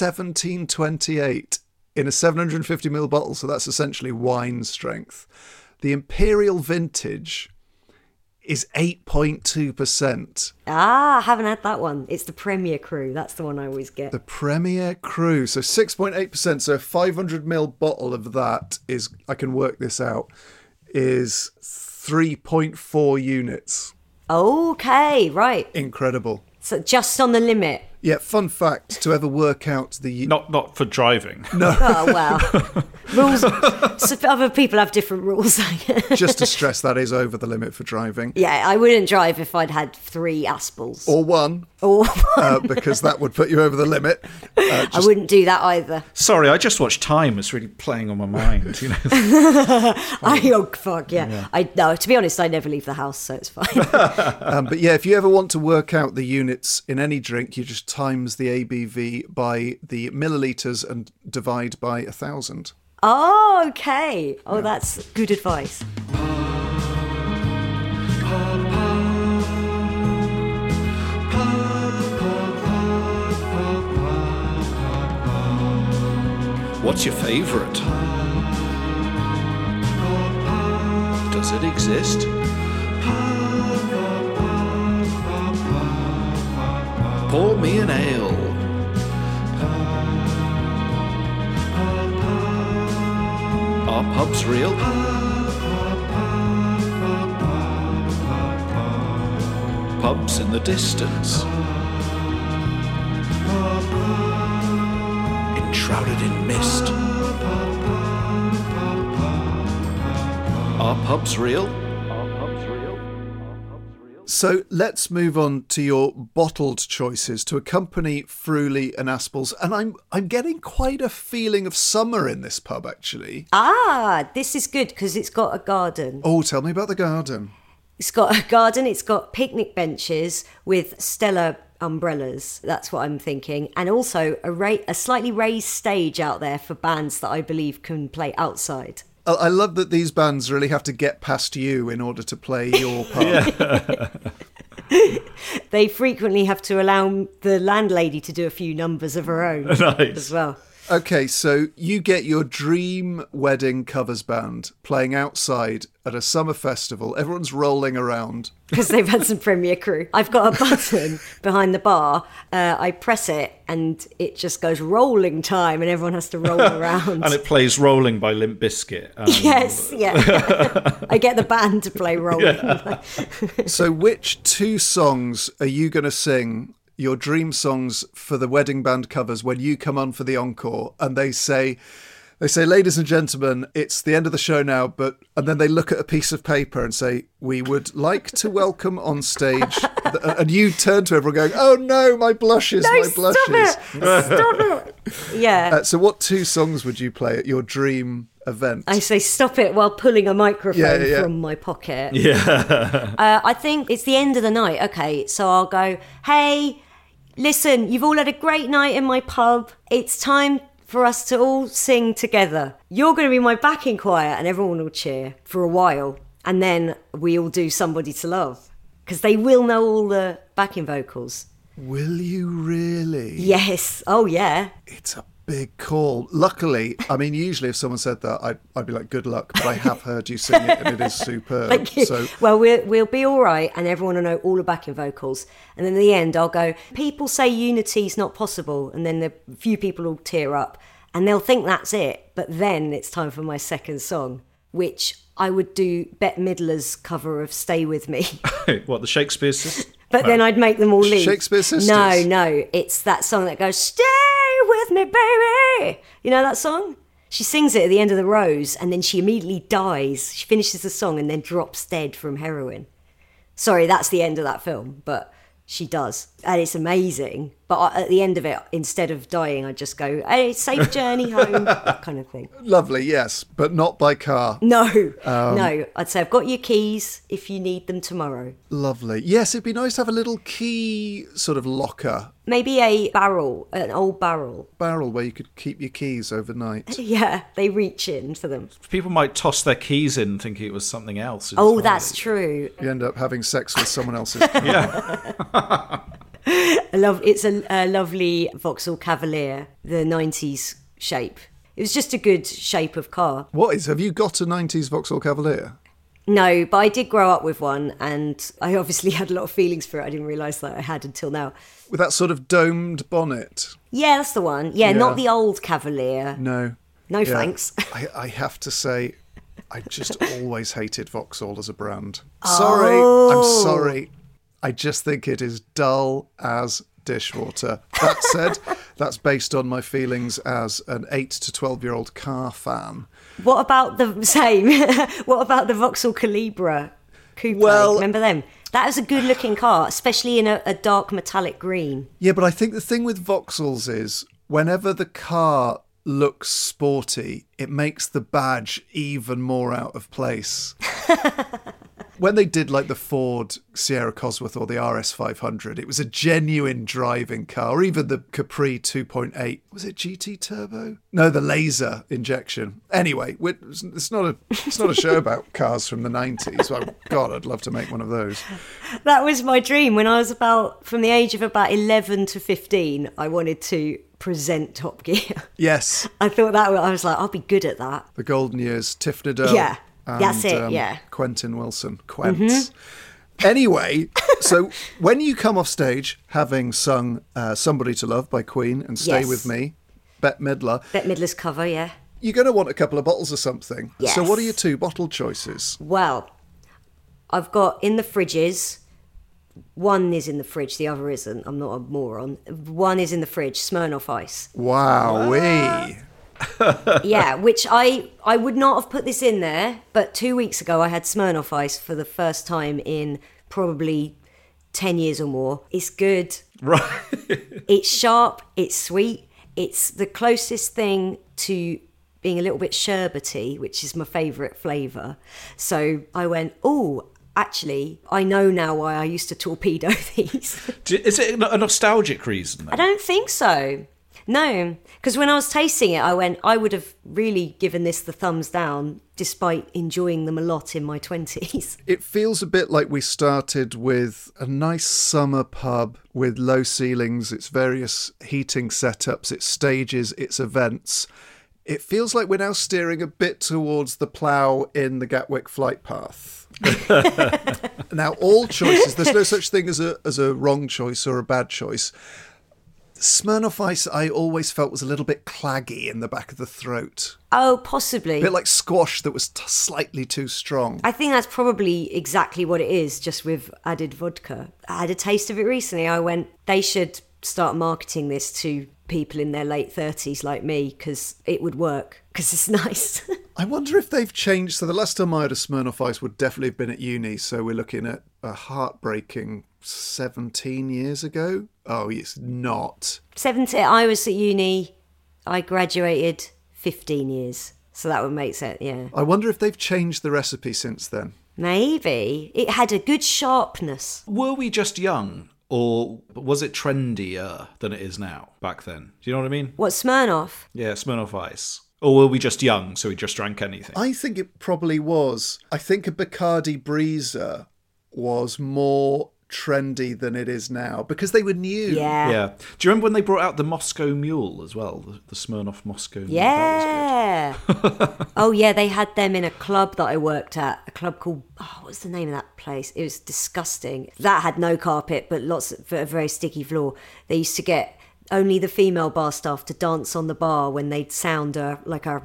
1728 in a 750ml bottle, so that's essentially wine strength. The Imperial Vintage is 8.2%. I haven't had that one. It's the Premier Cru. That's the one I always get. The Premier Cru. So 6.8%. So a 500ml bottle of that is, I can work this out, is 3.4 units. Okay, right. Incredible. So just on the limit. Yeah, fun fact, to ever work out the... Not for driving. No. Oh, well. Rules. So other people have different rules. Just to stress, that is over the limit for driving. Yeah, I wouldn't drive if I'd had 3 Aspalls. Or 1. Because that would put you over the limit. I wouldn't do that either. Sorry, I just watched Time. It's really playing on my mind. Oh, fuck, yeah. No, to be honest, I never leave the house, so it's fine. But yeah, if you ever want to work out the units in any drink, you just times the ABV by the millilitres and divide by 1,000. Oh, okay. Oh, yeah. That's good advice. What's your favourite? Does it exist? Pour me an ale. Are pubs real? Pubs in the distance. Enshrouded in mist. Are pubs real? So let's move on to your bottled choices to accompany Fruly and Aspel's. And I'm getting quite a feeling of summer in this pub, actually. This is good because it's got a garden. Oh, tell me about the garden. It's got a garden, it's got picnic benches with Stella umbrellas. That's what I'm thinking. And also a slightly raised stage out there for bands that I believe can play outside. I love that these bands really have to get past you in order to play your pub. They frequently have to allow the landlady to do a few numbers of her own as well. Okay, so you get your dream wedding covers band playing outside at a summer festival. Everyone's rolling around. Because they've had some Premier Crew. I've got a button behind the bar. I press it and it just goes rolling time and everyone has to roll around. And it plays Rolling by Limp Bizkit. Yes, yeah. I get the band to play Rolling. Yeah. So which two songs are you going to sing, your dream songs for the wedding band covers, when you come on for the encore and they say, ladies and gentlemen, it's the end of the show now, and then they look at a piece of paper and say, we would like to welcome on stage, and you turn to everyone going, oh no, my blushes, no, my blushes. Stop it. Yeah. So what two songs would you play at your dream event? I say stop it while pulling a microphone from my pocket. Yeah. I think it's the end of the night. Okay, so I'll go, hey, listen, you've all had a great night in my pub. It's time for us to all sing together. You're going to be my backing choir, and everyone will cheer for a while. And then we all do Somebody to Love, because they will know all the backing vocals. Will you really? Yes. Oh, yeah. It's a big call. Luckily, I mean, usually if someone said that, I'd be like, good luck, but I have heard you sing it and it is superb. Thank you. So, well, we'll be all right and everyone will know all the backing vocals. And then in the end, I'll go, people say unity's not possible. And then a few people will tear up and they'll think that's it. But then it's time for my second song, which I would do Bette Midler's cover of Stay With Me. What, the Shakespeare Sisters? But then I'd make them all leave. Shakespeare Sisters? No, it's that song that goes, Stay With Me, baby. You know that song? She sings it at the end of The Rose and then she immediately dies. She finishes the song and then drops dead from heroin. Sorry, that's the end of that film, but she does. And it's amazing. But at the end of it, instead of dying, I just go, hey, safe journey home, that kind of thing. Lovely, yes, but not by car. No. I'd say I've got your keys if you need them tomorrow. Lovely. Yes, it'd be nice to have a little key sort of locker. Maybe an old barrel. Barrel where you could keep your keys overnight. Yeah, they reach in for them. People might toss their keys in thinking it was something else. Oh, entirely. that's true. You end up having sex with someone else's car. Yeah. It's a lovely Vauxhall Cavalier, the 90s shape. It was just a good shape of car. Have you got a 90s Vauxhall Cavalier? No, but I did grow up with one and I obviously had a lot of feelings for it. I didn't realise that I had until now. With that sort of domed bonnet? Yeah, that's the one. Yeah, not the old Cavalier. No. No, thanks. I have to say, I just always hated Vauxhall as a brand. Oh. I'm sorry. I just think it is dull as dishwater. That said, that's based on my feelings as an 8 to 12-year-old car fan. What about the What about the Vauxhall Calibra coupe? Well, remember them? That was a good-looking car, especially in a dark metallic green. Yeah, but I think the thing with Vauxhalls is whenever the car looks sporty, it makes the badge even more out of place. When they did like the Ford Sierra Cosworth or the RS500, it was a genuine driving car, or even the Capri 2.8. Was it GT Turbo? No, the laser injection. Anyway, it's not a show about cars from the 90s. Oh, God, I'd love to make one of those. That was my dream. When I was from the age of about 11 to 15, I wanted to present Top Gear. Yes. I thought that, I was like, I'll be good at that. The golden years, Tiff Needell. Yeah, that's it, yeah. Quentin Wilson. Quents. Anyway, so when you come off stage, having sung Somebody to Love by Queen and Stay Yes. With Me, Bette Midler, Bette Midler's cover, yeah. you're going to want a couple of bottles of something. Yes. So what are your 2 bottle choices? Well, I've got in the fridges. One is in the fridge, the other isn't. I'm not a moron. One is in the fridge, Smirnoff Ice. Wowee. Yeah, which I would not have put this in there, but 2 weeks ago I had Smirnoff Ice for the first time in probably 10 years or more. It's good. Right. It's sharp, it's sweet. It's the closest thing to being a little bit sherbety, which is my favourite flavour. So I went, oh, actually, I know now why I used to torpedo these. Is it a nostalgic reason? I don't think so. No, because when I was tasting it, I went, I would have really given this the thumbs down, despite enjoying them a lot in my 20s. It feels a bit like we started with a nice summer pub with low ceilings, its various heating setups, its stages, its events. It feels like we're now steering a bit towards the plough in the Gatwick flight path. Now, all choices, there's no such thing as a wrong choice or a bad choice. Smirnoff Ice, I always felt was a little bit claggy in the back of the throat. Oh, possibly. A bit like squash that was slightly too strong. I think that's probably exactly what it is, just with added vodka. I had a taste of it recently. I went, they should start marketing this to people in their late 30s like me, because it would work, because it's nice. I wonder if they've changed. So the last time I had a Smirnoff Ice would definitely have been at uni. So we're looking at a heartbreaking 17 years ago. Oh, it's not. 17, I was at uni. I graduated 15 years. So that would make sense, yeah. I wonder if they've changed the recipe since then. Maybe. It had a good sharpness. Were we just young, or was it trendier than it is now back then? Do you know what I mean? What, Smirnoff? Yeah, Smirnoff Ice. Or were we just young, so we just drank anything? I think it probably was. I think a Bacardi Breezer was more trendy than it is now because they were new. Yeah. Do you remember when they brought out the Moscow Mule as well? The Smirnoff Moscow Mule? Yeah. Oh, yeah, they had them in a club that I worked at. A club called, what was the name of that place? It was disgusting. That had no carpet, but lots of a very sticky floor. They used to get only the female bar staff to dance on the bar when they'd sound like a...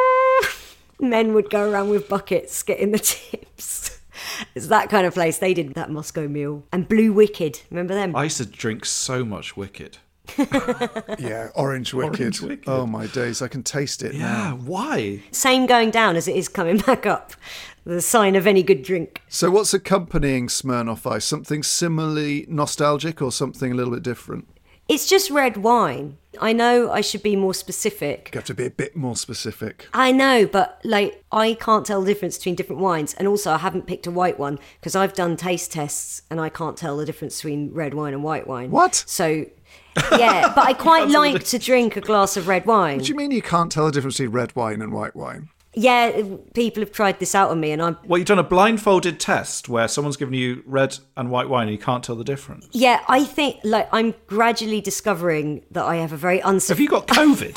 Men would go around with buckets getting the tips. It's that kind of place. They did that Moscow Mule. And Blue Wicked. Remember them? I used to drink so much Wicked. Yeah, Orange Wicked. Orange Wicked. Oh my days, I can taste it now. Yeah, why? Same going down as it is coming back up. The sign of any good drink. So what's accompanying Smirnoff Ice? Something similarly nostalgic or something a little bit different? It's just red wine. I know I should be more specific. You have to be a bit more specific. I know, but I can't tell the difference between different wines. And also I haven't picked a white one because I've done taste tests and I can't tell the difference between red wine and white wine. What? So, yeah, but I quite like to drink a glass of red wine. What do you mean you can't tell the difference between red wine and white wine? Yeah, people have tried this out on me and I'm... Well, you've done a blindfolded test where someone's given you red and white wine and you can't tell the difference. Yeah, I think I'm gradually discovering that I have a very Have you got COVID?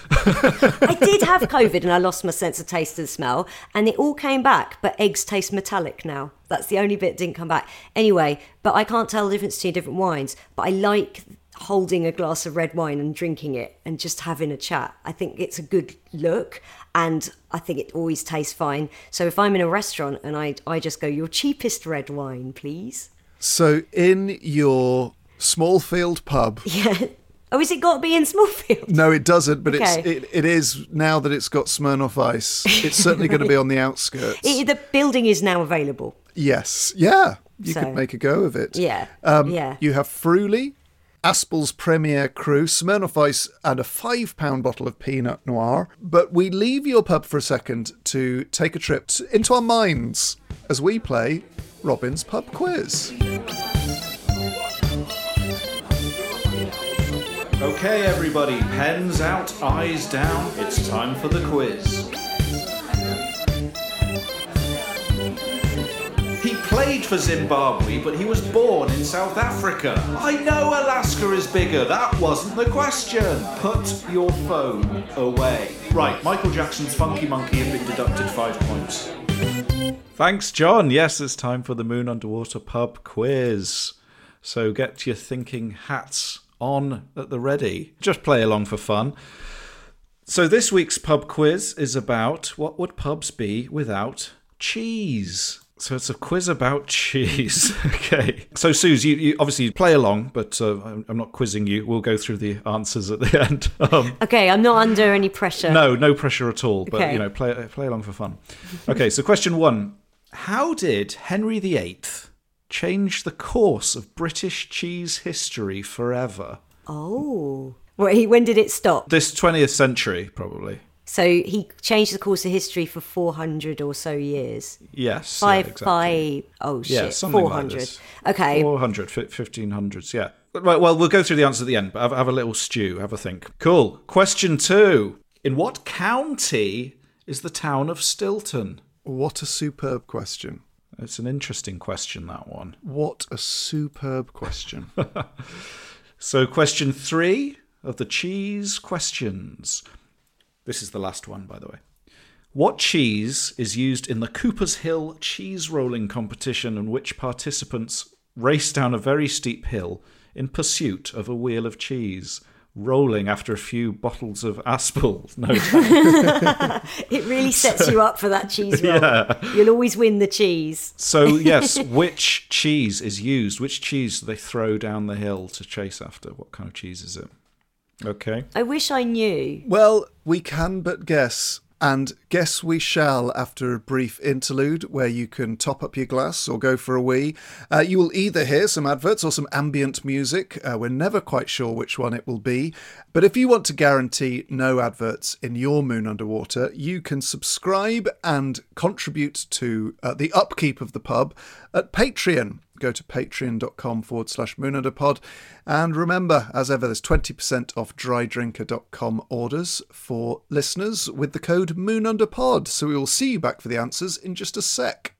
I did have COVID and I lost my sense of taste and smell and it all came back, but eggs taste metallic now. That's the only bit that didn't come back. Anyway, but I can't tell the difference between different wines, but I like holding a glass of red wine and drinking it and just having a chat. I think it's a good look and I think it always tastes fine. So if I'm in a restaurant and I just go, your cheapest red wine, please. So in your Smallfield pub... Yeah. Oh, has it got to be in Smallfield? No, it doesn't, but Okay. it is, now that it's got Smirnoff Ice, it's certainly going to be on the outskirts. The building is now available. Yes. Yeah. You So- could make a go of it. Yeah. Yeah. You have Fruly, Aspel's Premier Cru, Smirnoff Ice, and a £5 bottle of Pinot Noir. But we leave your pub for a second to take a trip into our minds as we play Robin's Pub Quiz. Okay, everybody, pens out, eyes down. It's time for the quiz. He played for Zimbabwe, but he was born in South Africa. I know Alaska is bigger. That wasn't the question. Put your phone away. Right, Michael Jackson's Funky Monkey have been deducted 5 points. Thanks, John. Yes, it's time for the Moon Underwater pub quiz. So get your thinking hats on at the ready. Just play along for fun. So this week's pub quiz is about what would pubs be without cheese. So it's a quiz about cheese. Okay. So Suze, you obviously play along, but I'm not quizzing you. We'll go through the answers at the end. Okay, I'm not under any pressure. No pressure at all. But Okay. Play along for fun. Okay. So question 1: how did Henry VIII change the course of British cheese history forever? Oh. When did it stop? This 20th century, probably. So he changed the course of history for 400 or so years. Yes. Something 400. Like this. Okay. 400, 1500s, yeah. Right, well, we'll go through the answer at the end, but have a little stew, have a think. Cool. Question 2. In what county is the town of Stilton? What a superb question. It's an interesting question, that one. What a superb question. So question 3 of the cheese questions. This is the last one, by the way. What cheese is used in the Cooper's Hill cheese rolling competition in which participants race down a very steep hill in pursuit of a wheel of cheese, rolling after a few bottles of Aspel? No doubt. It really sets you up for that cheese roll. Yeah. You'll always win the cheese. So, yes, which cheese is used? Which cheese do they throw down the hill to chase after? What kind of cheese is it? Okay. I wish I knew. Well, we can but guess. And guess we shall after a brief interlude where you can top up your glass or go for a wee. You will either hear some adverts or some ambient music. We're never quite sure which one it will be. But if you want to guarantee no adverts in your Moon Underwater, you can subscribe and contribute to the upkeep of the pub at Patreon. Go to patreon.com/moonunderpod. And remember, as ever, there's 20% off drydrinker.com orders for listeners with the code MoonUnderPod. So we will see you back for the answers in just a sec.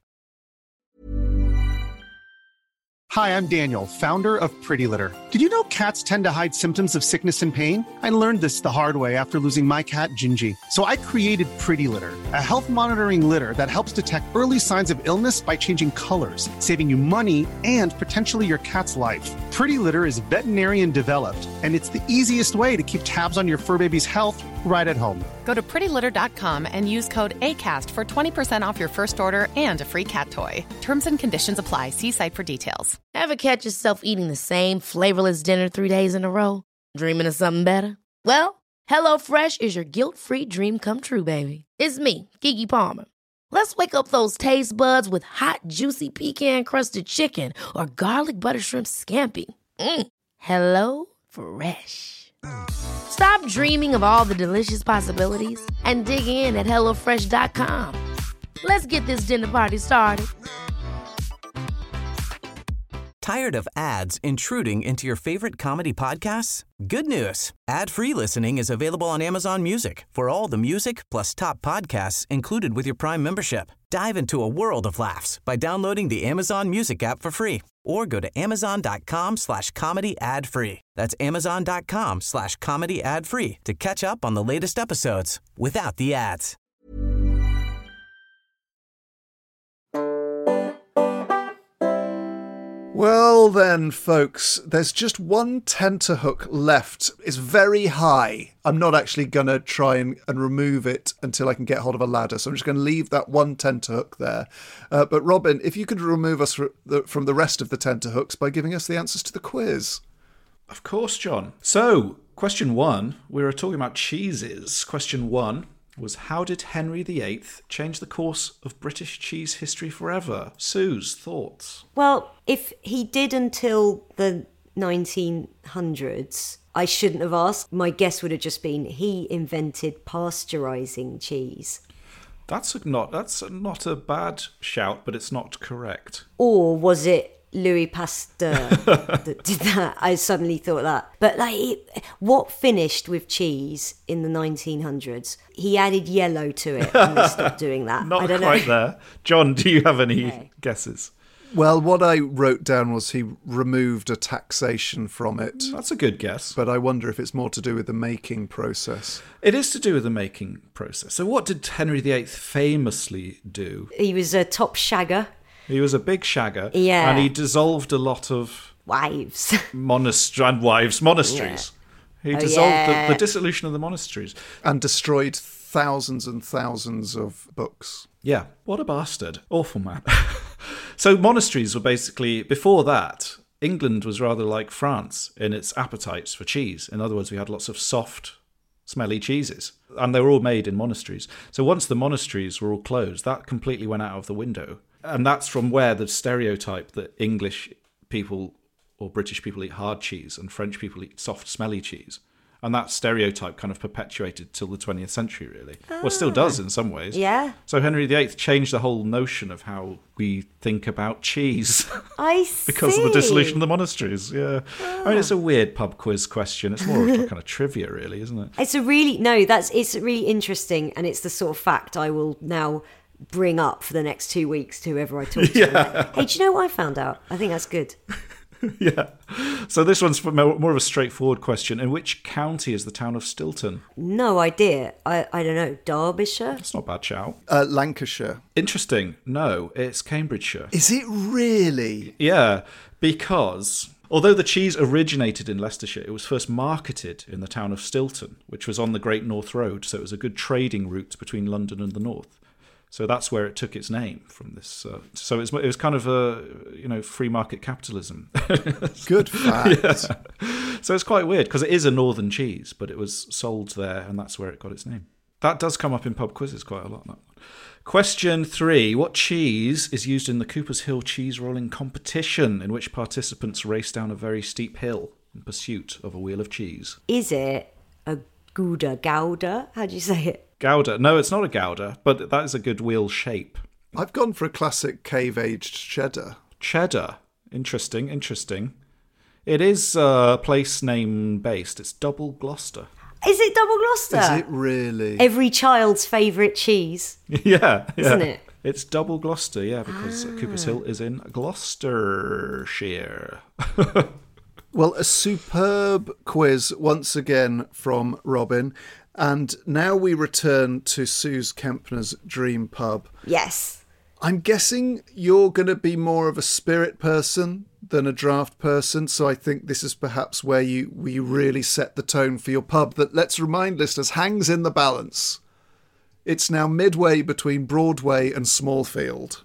Hi, I'm Daniel, founder of Pretty Litter. Did you know cats tend to hide symptoms of sickness and pain? I learned this the hard way after losing my cat, Gingy. So I created Pretty Litter, a health monitoring litter that helps detect early signs of illness by changing colors, saving you money and potentially your cat's life. Pretty Litter is veterinarian developed, and it's the easiest way to keep tabs on your fur baby's health right at home. Go to prettylitter.com and use code ACAST for 20% off your first order and a free cat toy. Terms and conditions apply. See site for details. Ever catch yourself eating the same flavorless dinner 3 days in a row? Dreaming of something better? Well, HelloFresh is your guilt-free dream come true, baby. It's me, Keke Palmer. Let's wake up those taste buds with hot, juicy pecan-crusted chicken or garlic butter shrimp scampi. Hello Fresh. Stop dreaming of all the delicious possibilities and dig in at HelloFresh.com. Let's get this dinner party started. Tired of ads intruding into your favorite comedy podcasts? Good news. Ad-free listening is available on Amazon Music for all the music plus top podcasts included with your Prime membership. Dive into a world of laughs by downloading the Amazon Music app for free or go to amazon.com/comedy ad-free. That's amazon.com/comedy ad-free to catch up on the latest episodes without the ads. Well then, folks, there's just one tenterhook left. It's very high. I'm not actually going to try and remove it until I can get hold of a ladder, so I'm just going to leave that one tenterhook there. But Robin, if you could remove us from the rest of the tenterhooks by giving us the answers to the quiz. Of course, John. So, question 1, we were talking about cheeses. Question 1 was, how did Henry VIII change the course of British cheese history forever? Suze, thoughts? Well, if he did until the 1900s, I shouldn't have asked. My guess would have just been he invented pasteurising cheese. That's not a bad shout, but it's not correct. Or was it Louis Pasteur that did that? I suddenly thought that. But what finished with cheese in the 1900s? He added yellow to it and they stopped doing that. Not I don't quite know. there. John, do you have any guesses? Well, what I wrote down was he removed a taxation from it. That's a good guess. But I wonder if it's more to do with the making process. It is to do with the making process. So what did Henry VIII famously do? He was a top shagger. He was a big shagger. Yeah. And he dissolved a lot of... Wives. Monasteries. He dissolved the dissolution of the monasteries. And destroyed thousands and thousands of books. Yeah. What a bastard. Awful man. So monasteries were basically, before that, England was rather like France in its appetites for cheese. In other words, we had lots of soft, smelly cheeses. And they were all made in monasteries. So once the monasteries were all closed, that completely went out of the window. And that's from where the stereotype that English people or British people eat hard cheese and French people eat soft, smelly cheese. And that stereotype kind of perpetuated till the 20th century, really. Well, it still does in some ways. Yeah. So Henry VIII changed the whole notion of how we think about cheese. I see. Because of the dissolution of the monasteries, yeah. I mean, it's a weird pub quiz question. It's more of a kind of trivia, really, isn't it? It's really interesting, and it's the sort of fact I will now bring up for the next 2 weeks to whoever I talk to. Like, hey, do you know what I found out? I think that's good. Yeah. So this one's more of a straightforward question. In which county is the town of Stilton? No idea. I don't know. Derbyshire? That's not a bad shout. Lancashire. Interesting. No, it's Cambridgeshire. Is it really? Yeah, because although the cheese originated in Leicestershire, it was first marketed in the town of Stilton, which was on the Great North Road. So it was a good trading route between London and the north. So that's where it took its name from this. So it was kind of a, free market capitalism. Good fact. Yeah. So it's quite weird because it is a northern cheese, but it was sold there and that's where it got its name. That does come up in pub quizzes quite a lot. That one. Question 3. What cheese is used in the Cooper's Hill cheese rolling competition in which participants race down a very steep hill in pursuit of a wheel of cheese? Is it a Gouda? How do you say it? Gouda. No, it's not a Gouda, but that is a good wheel shape. I've gone for a classic cave-aged cheddar. Cheddar. Interesting. It is place name based. It's Double Gloucester. Is it Double Gloucester? Is it really? Every child's favourite cheese. Yeah. Isn't it? It's Double Gloucester, yeah, because Cooper's Hill is in Gloucestershire. Well, a superb quiz once again from Robin. And now we return to Suze Kempner's dream pub. Yes. I'm guessing you're going to be more of a spirit person than a draft person, so I think this is perhaps where you really set the tone for your pub that, let's remind listeners, hangs in the balance. It's now midway between Broadway and Smallfield.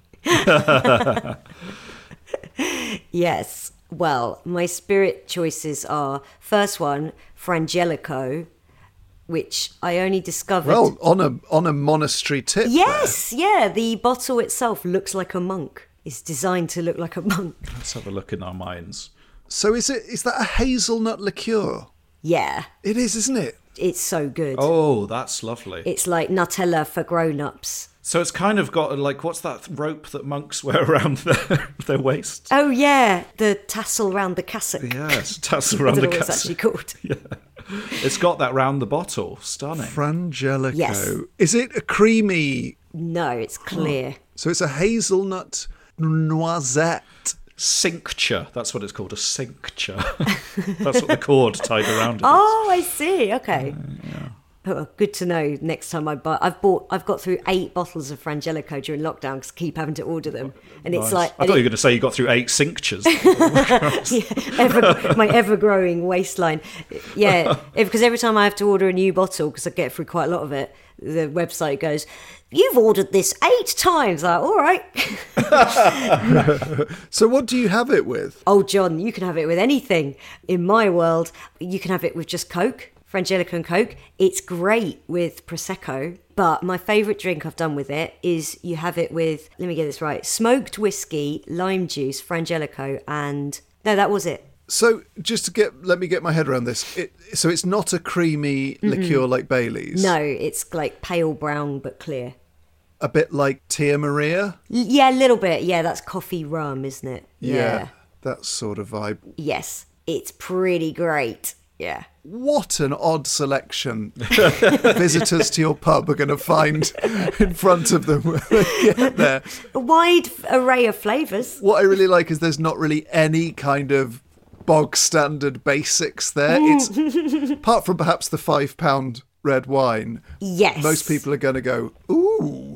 Yes. Well, my spirit choices are, first one, Frangelico, which I only discovered... Well, on a monastery tip. Yes, yeah. The bottle itself looks like a monk. It's designed to look like a monk. Let's have a look in our minds. So is that a hazelnut liqueur? Yeah. It is, isn't it? It's so good. Oh, that's lovely. It's like Nutella for grown-ups. So it's kind of got, like, what's that rope that monks wear around their waist? Oh, yeah. The tassel round the cassock. Yes, tassel around the cassock. I don't know what it's actually called. Yeah. It's got that round the bottle. Stunning. Frangelico. Yes. Is it a creamy... No, it's clear. So it's a hazelnut noisette. Cincture. That's what it's called, a cincture. That's what the cord tied around it is. Oh, I see. Okay. Yeah. Oh, good to know. Next time I buy, I've got through 8 bottles of Frangelico during lockdown because I keep having to order them, and Nice. it's like I thought you were going to say you got through 8 cinctures. my ever-growing waistline. Yeah, because every time I have to order a new bottle, because I get through quite a lot of it, the website goes, "You've ordered this 8 times." Like, all right. So what do you have it with? Oh, John, you can have it with anything. In my world, you can have it with just Coke. Frangelico and Coke. It's great with Prosecco, but my favourite drink I've done with it is you have it with, let me get this right, smoked whiskey, lime juice, Frangelico, and... No, that was it. So just to let me get my head around this. So it's not a creamy liqueur like Bailey's? No, it's like pale brown but clear. A bit like Tia Maria? Yeah, a little bit. Yeah, that's coffee rum, isn't it? Yeah, that sort of vibe. Yes, it's pretty great. Yeah. What an odd selection visitors to your pub are going to find in front of them when they get there. A wide array of flavours. What I really like is there's not really any kind of bog standard basics there. It's apart from perhaps the £5 red wine. Yes. Most people are going to go, ooh.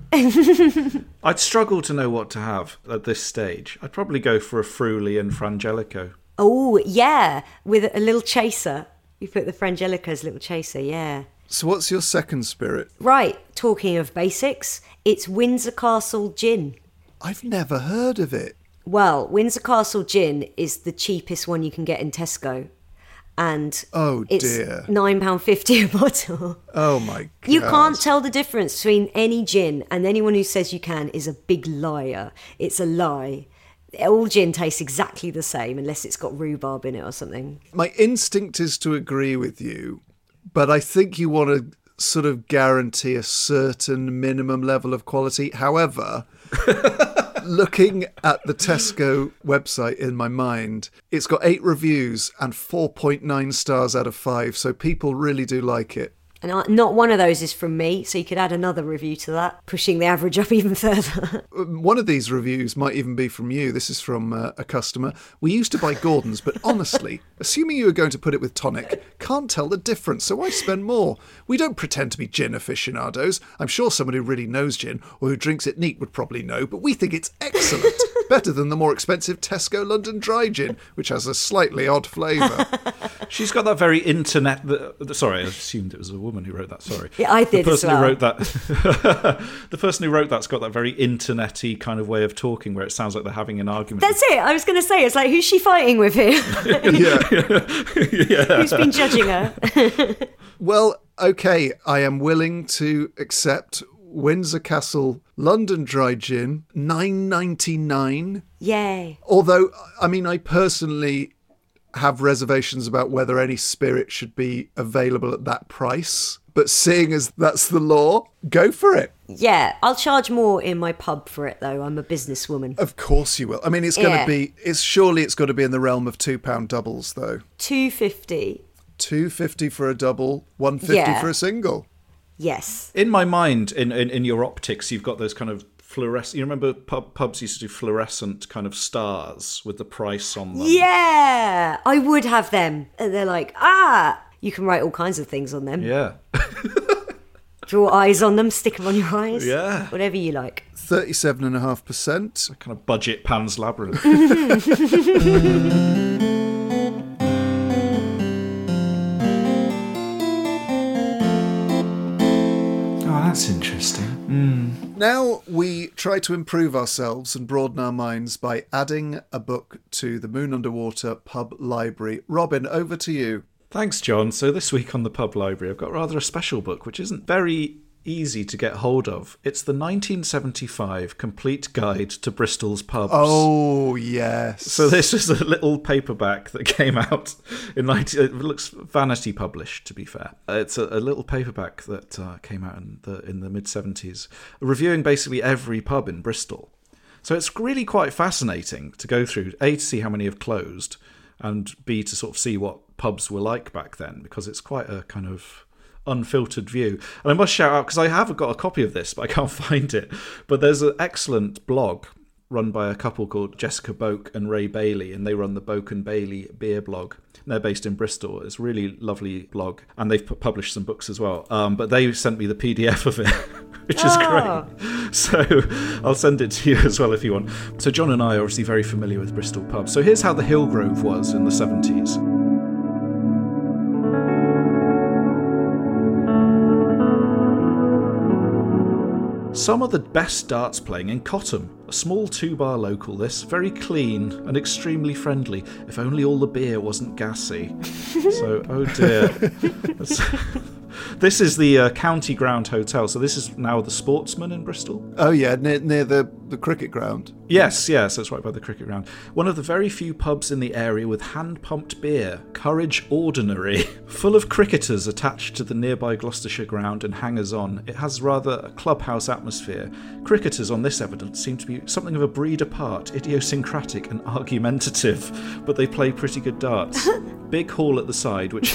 I'd struggle to know what to have at this stage. I'd probably go for a Fruli and Frangelico. Oh, yeah, with a little chaser. You put the Frangelico as a little chaser, yeah. So what's your second spirit? Right, talking of basics, it's Windsor Castle Gin. I've never heard of it. Well, Windsor Castle Gin is the cheapest one you can get in Tesco. And it's £9.50 a bottle. Oh my God. You can't tell the difference between any gin, and anyone who says you can is a big liar. It's a lie. All gin tastes exactly the same unless it's got rhubarb in it or something. My instinct is to agree with you, but I think you want to sort of guarantee a certain minimum level of quality. However, looking at the Tesco website in my mind, it's got 8 reviews and 4.9 stars out of 5, so people really do like it. And not one of those is from me, so you could add another review to that, pushing the average up even further. One of these reviews might even be from you. This is from a customer. We used to buy Gordon's, but honestly, assuming you were going to put it with tonic, can't tell the difference, so why spend more? We don't pretend to be gin aficionados. I'm sure someone who really knows gin, or who drinks it neat, would probably know, but we think it's excellent. Better than the more expensive Tesco London Dry Gin, which has a slightly odd flavour. She's got that very internet... Sorry, I assumed it was a woman who wrote that, sorry. Yeah, I did as well. The person who wrote that's got that very internet-y kind of way of talking where it sounds like they're having an argument. That's it. I was going to say, it's like, who's she fighting with here? Yeah. Who's been judging her? Well, okay, I am willing to accept Windsor Castle London Dry Gin, $9.99. Yay. Although, I mean, I personally have reservations about whether any spirit should be available at that price. But seeing as that's the law, go for it. Yeah, I'll charge more in my pub for it, though. I'm a businesswoman. Of course you will. I mean, it's going to be... Surely it's got to be in the realm of £2 doubles, though. $2.50. $2.50 for a double, $1.50 for a single. Yes. In my mind, in your optics, you've got those kind of fluorescent... You remember pubs used to do fluorescent kind of stars with the price on them? Yeah, I would have them. And they're like, you can write all kinds of things on them. Yeah. Draw eyes on them, stick them on your eyes. Yeah. Whatever you like. 37.5%. Kind of budget Pan's Labyrinth. That's interesting. Now we try to improve ourselves and broaden our minds by adding a book to the Moon Underwater Pub Library. Robin, over to you. Thanks, John. So this week on the Pub Library, I've got rather a special book, which isn't very easy to get hold of. It's the 1975 Complete Guide to Bristol's Pubs. Oh, yes. So this is a little paperback that came out in it looks Vanity published, to be fair. It's a little paperback that came out in the mid-70s, reviewing basically every pub in Bristol. So it's really quite fascinating to go through, A, to see how many have closed, and B, to sort of see what pubs were like back then, because it's quite a kind of unfiltered view. And I must shout out, because I haven't got a copy of this, but I can't find it, but there's an excellent blog run by a couple called Jessica Boak and Ray Bailey, and they run the Boak and Bailey beer blog. They're based in Bristol. It's a really lovely blog, and they've published some books as well. But they sent me the PDF of it, which is great. So I'll send it to you as well if you want. So John and I are obviously very familiar with Bristol pubs. So here's how the Hillgrove was in the 70s. Some of the best darts playing in Cottam. A small 2-bar local, this, very clean and extremely friendly, if only all the beer wasn't gassy. So, oh dear. This is the County Ground Hotel, so this is now the Sportsman in Bristol. Oh yeah, near the cricket ground. Yes, it's right by the cricket ground. One of the very few pubs in the area with hand-pumped beer, Courage Ordinary, full of cricketers attached to the nearby Gloucestershire ground and hangers-on. It has rather a clubhouse atmosphere. Cricketers on this evidence seem to be something of a breed apart, idiosyncratic and argumentative, but they play pretty good darts. Big hall at the side, which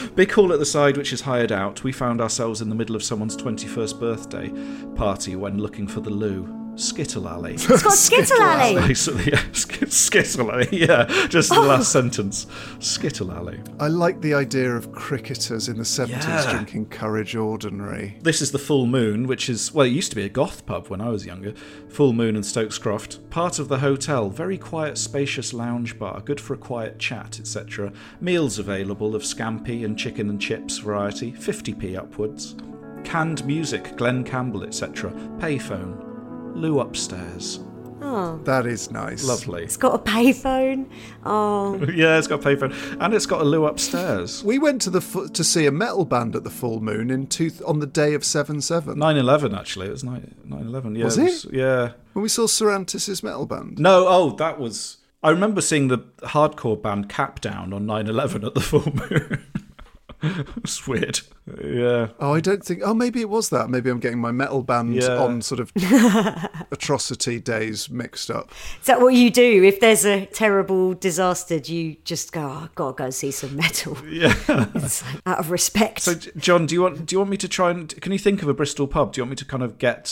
is hired out. We found ourselves in the middle of someone's 21st birthday party when looking for the loo. Skittle Alley. It's got Skittle Alley. Basically, yeah. Skittle Alley, yeah. Just the last sentence. Skittle Alley. I like the idea of cricketers in the 70s drinking Courage Ordinary. This is the Full Moon, which is, well, it used to be a goth pub when I was younger. Full Moon in Stokescroft. Part of the hotel. Very quiet, spacious lounge bar. Good for a quiet chat, etc. Meals available of scampi and chicken and chips variety. 50p upwards. Canned music, Glenn Campbell, etc. Payphone. Loo upstairs. Oh. That is nice. Lovely. It's got a payphone. Oh. Yeah, it's got a payphone. And it's got a loo upstairs. We went to see a metal band at the Full Moon on the day of 7/7. 9/11, actually. It was 9/11. Yeah, Was it? Yeah. When we saw Cervantes' metal band. No, that was... I remember seeing the hardcore band Capdown on 9/11 at the Full Moon. It's weird. Yeah. Oh, I don't think... Oh, maybe it was that. Maybe I'm getting my metal band on sort of atrocity days mixed up. Is that what you do? If there's a terrible disaster, do you just go, oh, I've got to go and see some metal? Yeah. It's like, out of respect. So, John, do you want me to try and... Can you think of a Bristol pub? Do you want me to kind of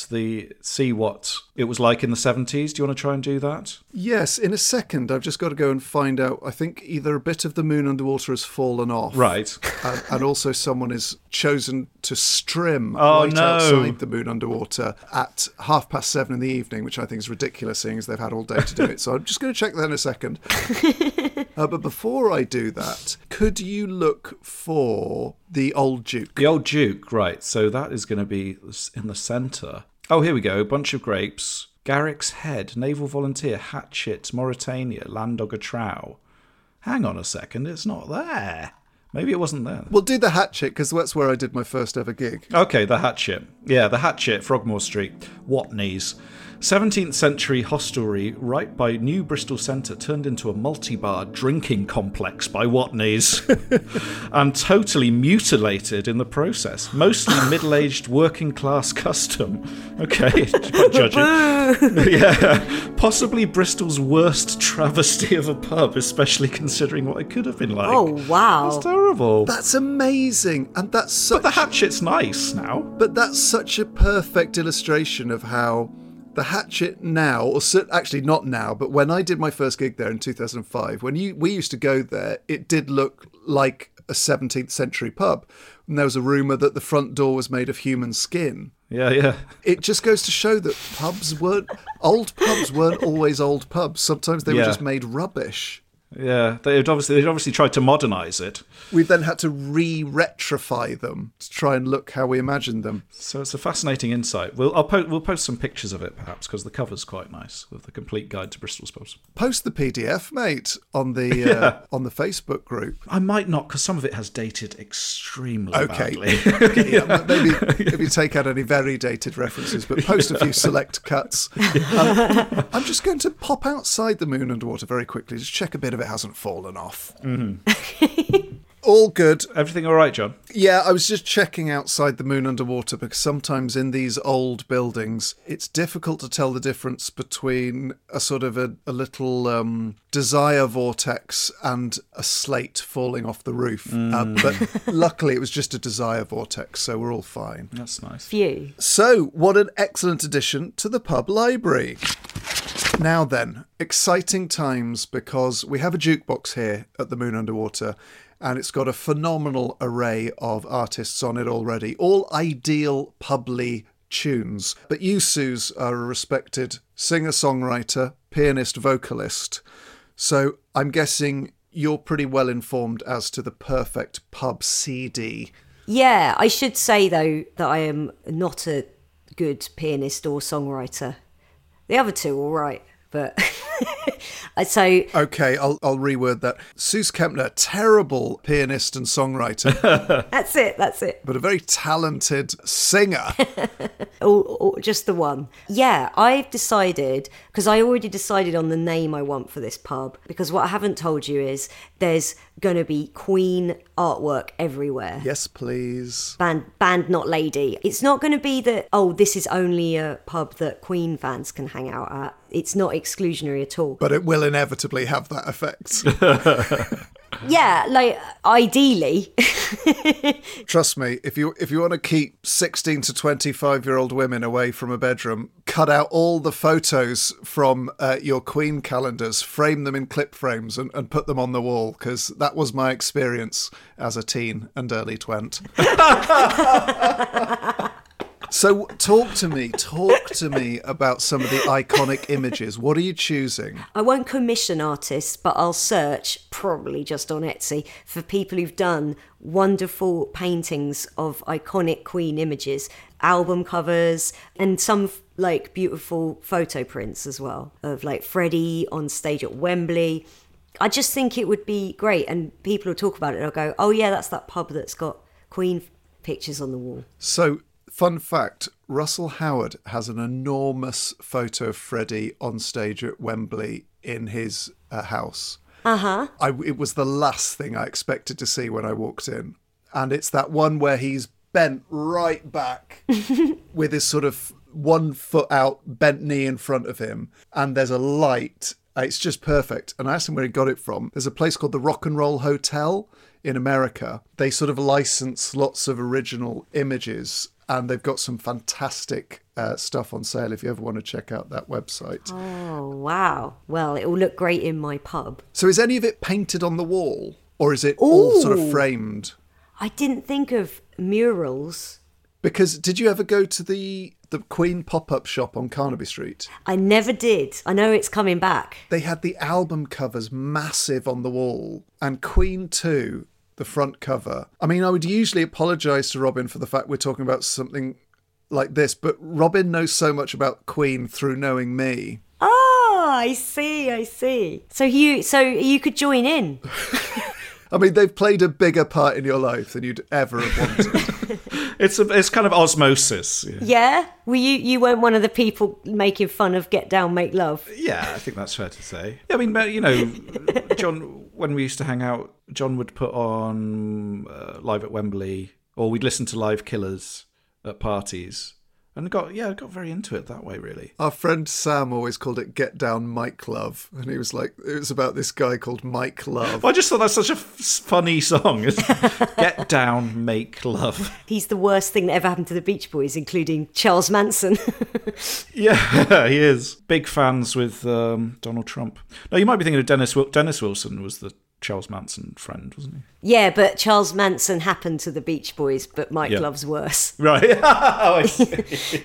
see what it was like in the 70s? Do you want to try and do that? Yes, in a second. I've just got to go and find out. I think either a bit of the Moon Underwater has fallen off. Right. And also someone is chosen to strim outside the Moon Underwater at 7:30 in the evening, which I think is ridiculous, seeing as they've had all day to do it. So I'm just going to check that in a second. But before I do that, could you look for the Old Duke? The Old Duke, right. So that is going to be in the centre. Oh, here we go. Bunch of grapes. Garrick's Head, Naval Volunteer, Hatchet, Mauritania, Landogger Trow. Hang on a second, it's not there. Maybe it wasn't there. We'll do the Hatchet, because that's where I did my first ever gig. Okay, the Hatchet. Yeah, the Hatchet, Frogmore Street, Watneys. 17th century hostelry right by New Bristol Centre turned into a multi-bar drinking complex by Watneys and totally mutilated in the process. Mostly middle-aged working class custom. Okay, quite judging. Yeah, possibly Bristol's worst travesty of a pub, especially considering what it could have been like. Oh, wow. That's terrible. That's amazing. And that's such... But the Hatchet's nice now. But that's such a perfect illustration of how the Hatchet now, or actually not now, but when I did my first gig there in 2005, when we used to go there, it did look like a 17th century pub. And there was a rumour that the front door was made of human skin. Yeah. It just goes to show that old pubs weren't always old pubs. Sometimes they were just made rubbish. Yeah, they'd obviously tried to modernise it. We've then had to re-retrify them to try and look how we imagined them. So it's a fascinating insight. We'll post some pictures of it, perhaps, because the cover's quite nice, with the complete guide to Bristol's pubs. Post the PDF, mate, on the on the Facebook group. I might not, because some of it has dated extremely badly. Maybe take out any very dated references, but post a few select cuts. I'm just going to pop outside the Moon Underwater very quickly, just check a bit of it hasn't fallen off. Mm-hmm. All good. Everything all right, John? Yeah, I was just checking outside the Moon Underwater because sometimes in these old buildings, it's difficult to tell the difference between a sort of a little desire vortex and a slate falling off the roof. But luckily it was just a desire vortex, so we're all fine. That's nice. Phew. So, what an excellent addition to the pub library. Now then, exciting times because we have a jukebox here at the Moon Underwater and it's got a phenomenal array of artists on it already, all ideal publy tunes. But you, Suze, are a respected singer-songwriter, pianist, vocalist, so I'm guessing you're pretty well informed as to the perfect pub CD. Yeah, I should say, though, that I am not a good pianist or songwriter. The other two, all right, but... So Okay, I'll reword that. Suze Kempner, terrible pianist and songwriter, that's it. but a very talented singer. Or just the one. Yeah, I've decided, because I already decided on the name I want for this pub, because what I haven't told you is there's going to be Queen artwork everywhere. Yes, please. Band, not lady. It's not going to be that, this is only a pub that Queen fans can hang out at. It's not exclusionary at all. But it will inevitably have that effect. Yeah, like, ideally. Trust me, if you want to keep 16 to 25-year-old women away from a bedroom, cut out all the photos from your Queen calendars, frame them in clip frames and put them on the wall, because that was my experience as a teen and early twent. So talk to me about some of the iconic images. What are you choosing? I won't commission artists, but I'll search, probably just on Etsy, for people who've done wonderful paintings of iconic Queen images, album covers, and some like beautiful photo prints as well of like Freddie on stage at Wembley. I just think it would be great, and people will talk about it and I'll go, oh yeah, that's that pub that's got Queen pictures on the wall. So, fun fact, Russell Howard has an enormous photo of Freddie on stage at Wembley in his house. Uh-huh. It was the last thing I expected to see when I walked in. And it's that one where he's bent right back with his sort of 1 foot out, bent knee in front of him. And there's a light. It's just perfect. And I asked him where he got it from. There's a place called the Rock and Roll Hotel in America. They sort of license lots of original images, and they've got some fantastic stuff on sale if you ever want to check out that website. Oh, wow. Well, it will look great in my pub. So is any of it painted on the wall, or is it all sort of framed? I didn't think of murals. Because did you ever go to the Queen pop-up shop on Carnaby Street? I never did. I know it's coming back. They had the album covers massive on the wall, and Queen 2, the front cover. I mean, I would usually apologise to Robin for the fact we're talking about something like this, but Robin knows so much about Queen through knowing me. Oh, I see. So you could join in. I mean, they've played a bigger part in your life than you'd ever have wanted. It's kind of osmosis. Yeah? Well, you weren't one of the people making fun of Get Down, Make Love. Yeah, I think that's fair to say. I mean, you know, John, when we used to hang out, John would put on Live at Wembley, or we'd listen to Live Killers at parties. And got very into it that way, really. Our friend Sam always called it Get Down, Mike Love. And he was like, it was about this guy called Mike Love. Well, I just thought that's such a funny song. Get Down, Make Love. He's the worst thing that ever happened to the Beach Boys, including Charles Manson. Yeah, he is. Big fans with Donald Trump. No, you might be thinking of Dennis Wilson was the Charles Manson friend, wasn't he? Yeah, but Charles Manson happened to the Beach Boys, but Mike Love's worse. Right. Oh, I see.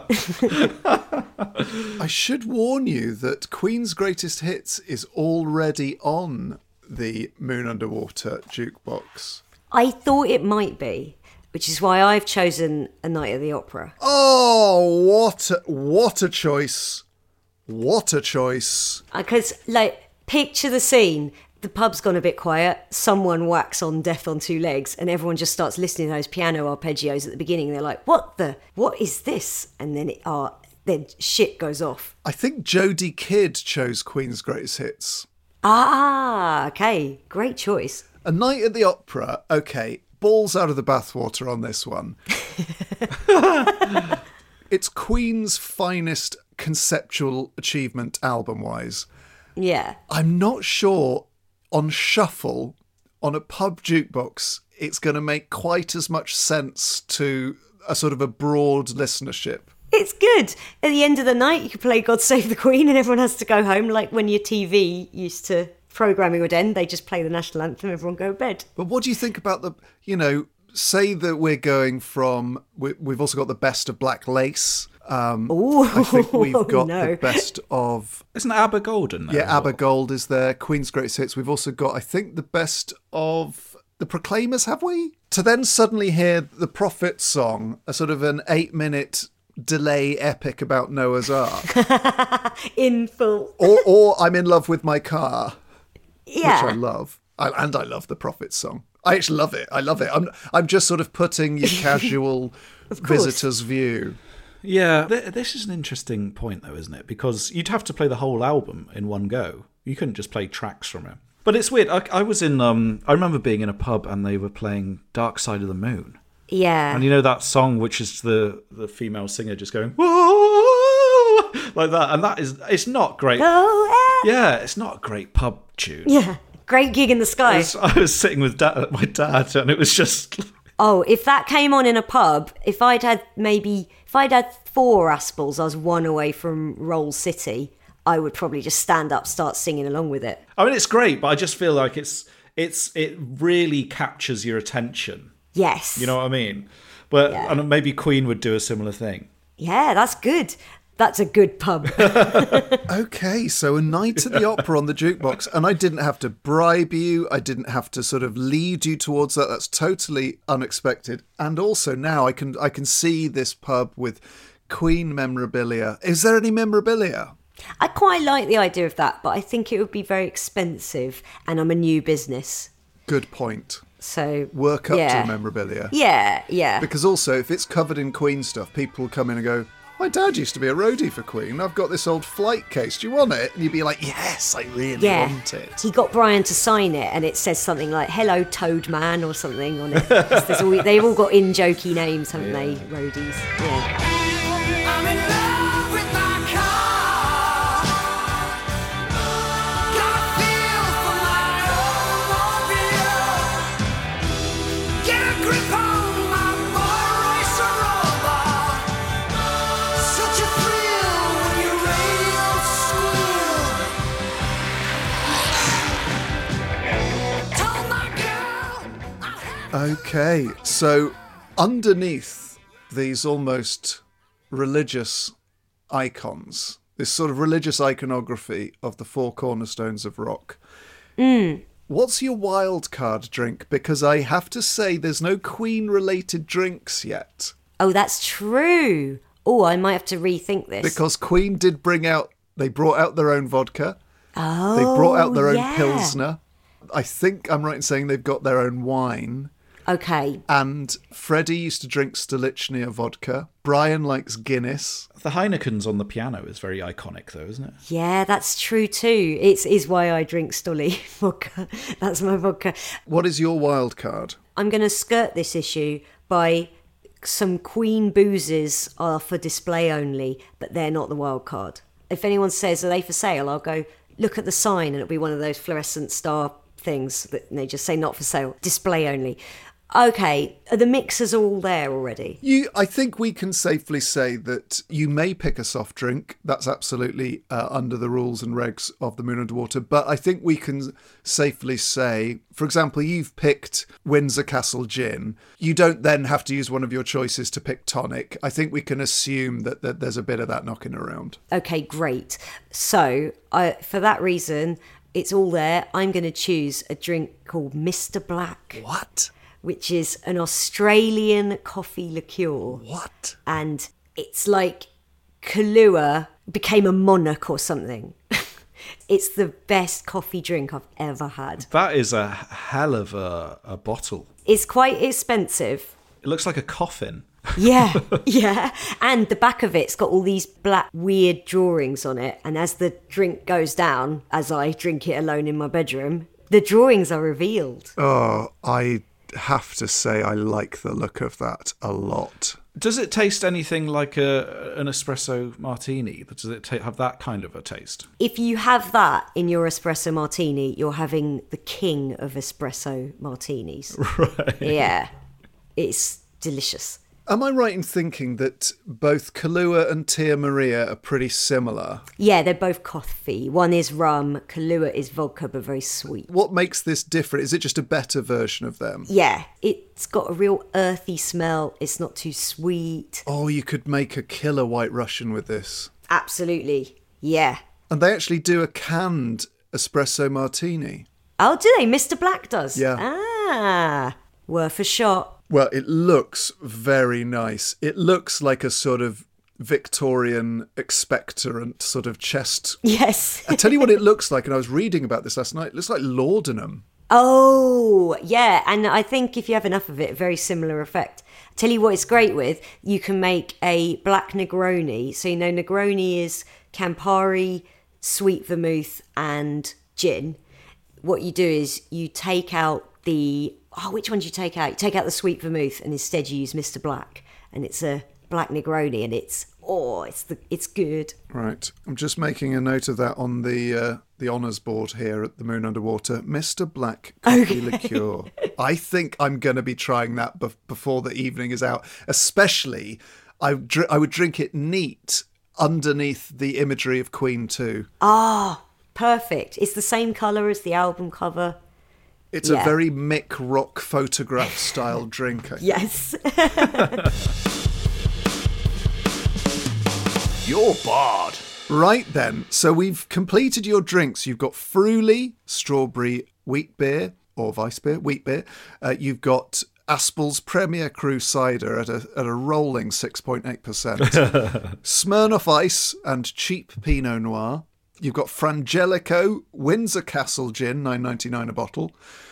I should warn you that Queen's Greatest Hits is already on the Moon Underwater jukebox. I thought it might be, which is why I've chosen A Night at the Opera. Oh, what a choice. What a choice. Because, picture the scene. The pub's gone a bit quiet, someone whacks on Death on Two Legs, and everyone just starts listening to those piano arpeggios at the beginning. They're like, what is this? And then then shit goes off. I think Jodie Kidd chose Queen's Greatest Hits. Ah, okay. Great choice. A Night at the Opera, okay, balls out of the bathwater on this one. It's Queen's finest conceptual achievement album-wise. Yeah. I'm not sure on shuffle, on a pub jukebox, it's going to make quite as much sense to a sort of a broad listenership. It's good. At the end of the night, you can play God Save the Queen and everyone has to go home, like when your TV used to, programming would end, they just play the national anthem, everyone go to bed. But what do you think about say that we're going from, we've also got the best of Black Lace. I think we've got the best of... Isn't ABBA Golden there? Yeah, ABBA Gold is there. Queen's Greatest Hits. We've also got, I think, the best of the Proclaimers, have we? To then suddenly hear the Prophet song, a sort of an 8-minute delay epic about Noah's Ark. In full. or I'm in love with my car, Yeah. which I love. I love the Prophets song. I actually love it. I love it. I'm just sort of putting your casual visitor's view. Yeah, this is an interesting point, though, isn't it? Because you'd have to play the whole album in one go. You couldn't just play tracks from it. But it's weird. I was in. I remember being in a pub and they were playing Dark Side of the Moon. Yeah. And you know that song, which is the female singer just going whoa, like that, and it's not great. Oh, yeah, it's not a great pub tune. Yeah. Great Gig in the Sky. I was sitting with my dad, and it was just. Oh, if that came on in a pub, if I'd had 4 Aspels, I was one away from Roll City, I would probably just stand up, start singing along with it. I mean, it's great, but I just feel like it really captures your attention. Yes. You know what I mean? But Yeah. and maybe Queen would do a similar thing. Yeah, that's good. That's a good pub. Okay, so a night at the opera on the jukebox, and I didn't have to bribe you. I didn't have to sort of lead you towards that. That's totally unexpected. And also now I can see this pub with Queen memorabilia. Is there any memorabilia? I quite like the idea of that, but I think it would be very expensive, and I'm a new business. Good point. So Work up yeah. to the memorabilia. Yeah. Because also, if it's covered in Queen stuff, people will come in and go, my dad used to be a roadie for Queen. I've got this old flight case. Do you want it? And you'd be like, yes, I really want it. He got Brian to sign it, and it says something like "Hello, Toad Man" or something on it. They've all got in-jokey names, haven't they, roadies? Yeah. I'm in love with my car. Got a feel for my automobile. Get a grip on my boy racer robot. Such a thrill when your radio squeal. Told my girl. Okay, so underneath these almost religious icons, this sort of religious iconography of the 4 cornerstones of rock, what's your wild card drink? Because I have to say there's no Queen-related drinks yet. Oh, that's true. Oh, I might have to rethink this. Because Queen did they brought out their own vodka. Oh, They brought out their own yeah. Pilsner. I think I'm right in saying they've got their own wine. Okay. And Freddie used to drink Stolichnaya vodka. Brian likes Guinness. The Heineken's on the piano is very iconic, though, isn't it? Yeah, that's true too. Is why I drink Stolly vodka. That's my vodka. What is your wild card? I'm going to skirt this issue by some Queen boozes are for display only, but they're not the wild card. If anyone says, are they for sale? I'll go, look at the sign, and it'll be one of those fluorescent star things that they just say not for sale, display only. Okay, the mixers are all there already. I think we can safely say that you may pick a soft drink. That's absolutely under the rules and regs of the Moon Underwater. But I think we can safely say, for example, you've picked Windsor Castle Gin. You don't then have to use one of your choices to pick tonic. I think we can assume that there's a bit of that knocking around. Okay, great. So, for that reason, it's all there. I'm going to choose a drink called Mr. Black. What? Which is an Australian coffee liqueur. What? And it's like Kahlua became a monarch or something. It's the best coffee drink I've ever had. That is a hell of a bottle. It's quite expensive. It looks like a coffin. Yeah, yeah. And the back of it's got all these black weird drawings on it. And as the drink goes down, as I drink it alone in my bedroom, the drawings are revealed. Oh, I have to say I like the look of that a lot. Does it taste anything like an espresso martini? Does it have that kind of a taste? If you have that in your espresso martini, you're having the king of espresso martinis. Right. Yeah, it's delicious. Am I right in thinking that both Kahlua and Tia Maria are pretty similar? Yeah, they're both coffee. One is rum, Kahlua is vodka, but very sweet. What makes this different? Is it just a better version of them? Yeah, it's got a real earthy smell. It's not too sweet. Oh, you could make a killer White Russian with this. Absolutely, yeah. And they actually do a canned espresso martini. Oh, do they? Mr. Black does? Yeah. Ah, worth a shot. Well, it looks very nice. It looks like a sort of Victorian expectorant sort of chest. Yes. I tell you what it looks like, and I was reading about this last night. It looks like laudanum. Oh, yeah. And I think if you have enough of it, a very similar effect. Tell you what it's great with, you can make a black Negroni. So, Negroni is Campari, sweet vermouth, and gin. What you do is you take out which one do you take out? You take out the sweet vermouth, and instead you use Mr. Black. And it's a black Negroni, and it's good. Right. I'm just making a note of that on the honours board here at the Moon Underwater. Mr. Black Coffee Liqueur. I think I'm going to be trying that before the evening is out. Especially, I would drink it neat underneath the imagery of Queen 2. Ah, perfect. It's the same colour as the album cover. It's a very Mick Rock photograph style drink. Yes. You're barred. Right then, so we've completed your drinks. You've got Fruli, strawberry wheat beer, or vice beer, wheat beer. You've got Aspel's Premier Cru cider at a rolling 6.8%. Smirnoff Ice and cheap Pinot Noir. You've got Frangelico, Windsor Castle Gin, $9.99 a bottle.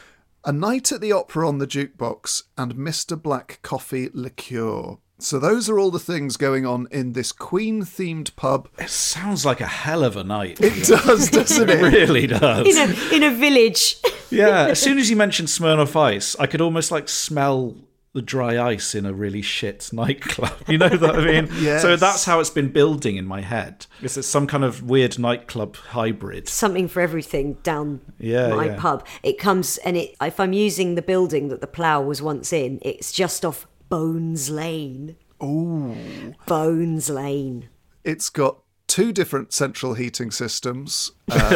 A Night at the Opera on the Jukebox, and Mr. Black Coffee Liqueur. So those are all the things going on in this Queen-themed pub. It sounds like a hell of a night. It does, doesn't it? It really does. In a village. Yeah, as soon as you mentioned Smirnoff Ice, I could almost smell the dry ice in a really shit nightclub. You know what I mean? Yes. So that's how it's been building in my head. It's some kind of weird nightclub hybrid. Something for everything down my pub. It comes, and if I'm using the building that the Plough was once in, it's just off Bones Lane. Ooh. Bones Lane. It's got 2 different central heating systems,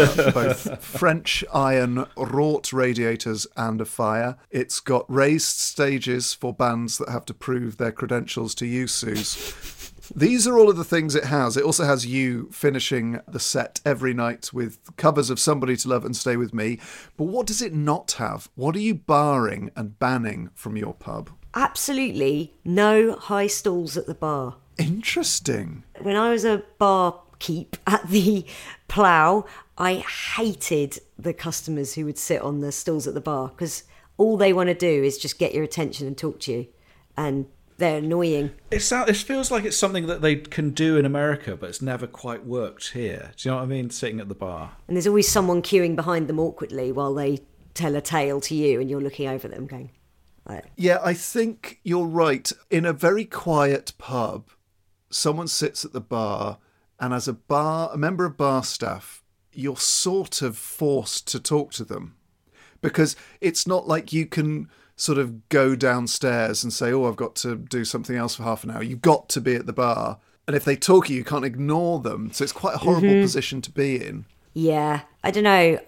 both French iron wrought radiators and a fire. It's got raised stages for bands that have to prove their credentials to you, Suze. These are all of the things it has. It also has you finishing the set every night with covers of Somebody to Love and Stay With Me. But what does it not have? What are you barring and banning from your pub? Absolutely no high stools at the bar. Interesting. When I was a barkeep at the Plough, I hated the customers who would sit on the stools at the bar, because all they want to do is just get your attention and talk to you, and they're annoying. It feels like it's something that they can do in America, but it's never quite worked here. Do you know what I mean? Sitting at the bar. And there's always someone queuing behind them awkwardly while they tell a tale to you, and you're looking over them going... Yeah, I think you're right. In a very quiet pub, someone sits at the bar, and as a member of bar staff, you're sort of forced to talk to them, because it's not like you can sort of go downstairs and say, I've got to do something else for half an hour. You've got to be at the bar. And if they talk to you can't ignore them. So it's quite a horrible position to be in. Yeah, I don't know.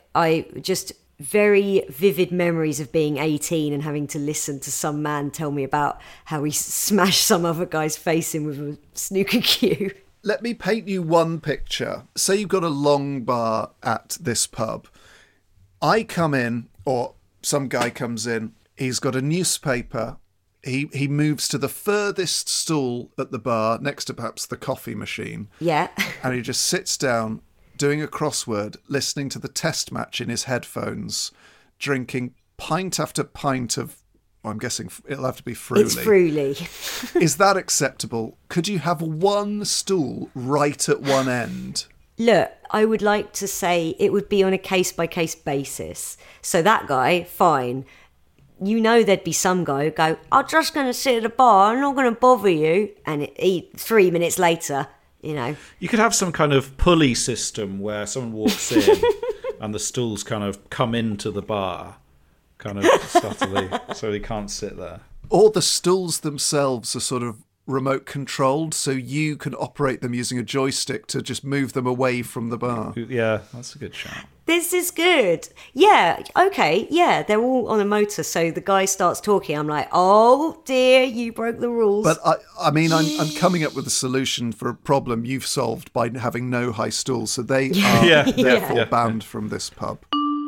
Very vivid memories of being 18 and having to listen to some man tell me about how he smashed some other guy's face in with a snooker cue. Let me paint you one picture. Say you've got a long bar at this pub. I come in, or some guy comes in, he's got a newspaper. He moves to the furthest stool at the bar, next to perhaps the coffee machine. Yeah. And he just sits down, doing a crossword, listening to the test match in his headphones, drinking pint after pint of, I'm guessing it'll have to be Fruli. It's Fruli. Is that acceptable? Could you have one stool right at one end? Look, I would like to say it would be on a case-by-case basis. So that guy, fine. You know there'd be some guy who'd go, I'm just going to sit at a bar, I'm not going to bother you. And 3 minutes later... You could have some kind of pulley system where someone walks in and the stools kind of come into the bar, kind of subtly, so they can't sit there. Or the stools themselves are sort of remote controlled, so you can operate them using a joystick to just move them away from the bar. Yeah, that's a good shot. This is good. Yeah, okay, yeah, they're all on a motor, so the guy starts talking. I'm like, oh dear, you broke the rules. But I mean, I'm coming up with a solution for a problem you've solved by having no high stools, so they are therefore banned from this pub.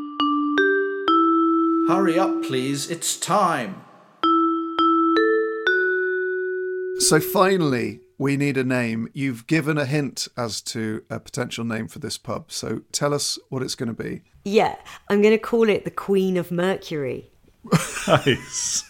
Hurry up, please, it's time. So finally, we need a name. You've given a hint as to a potential name for this pub, so tell us what it's going to be. Yeah, I'm going to call it the Queen of Mercury. Nice.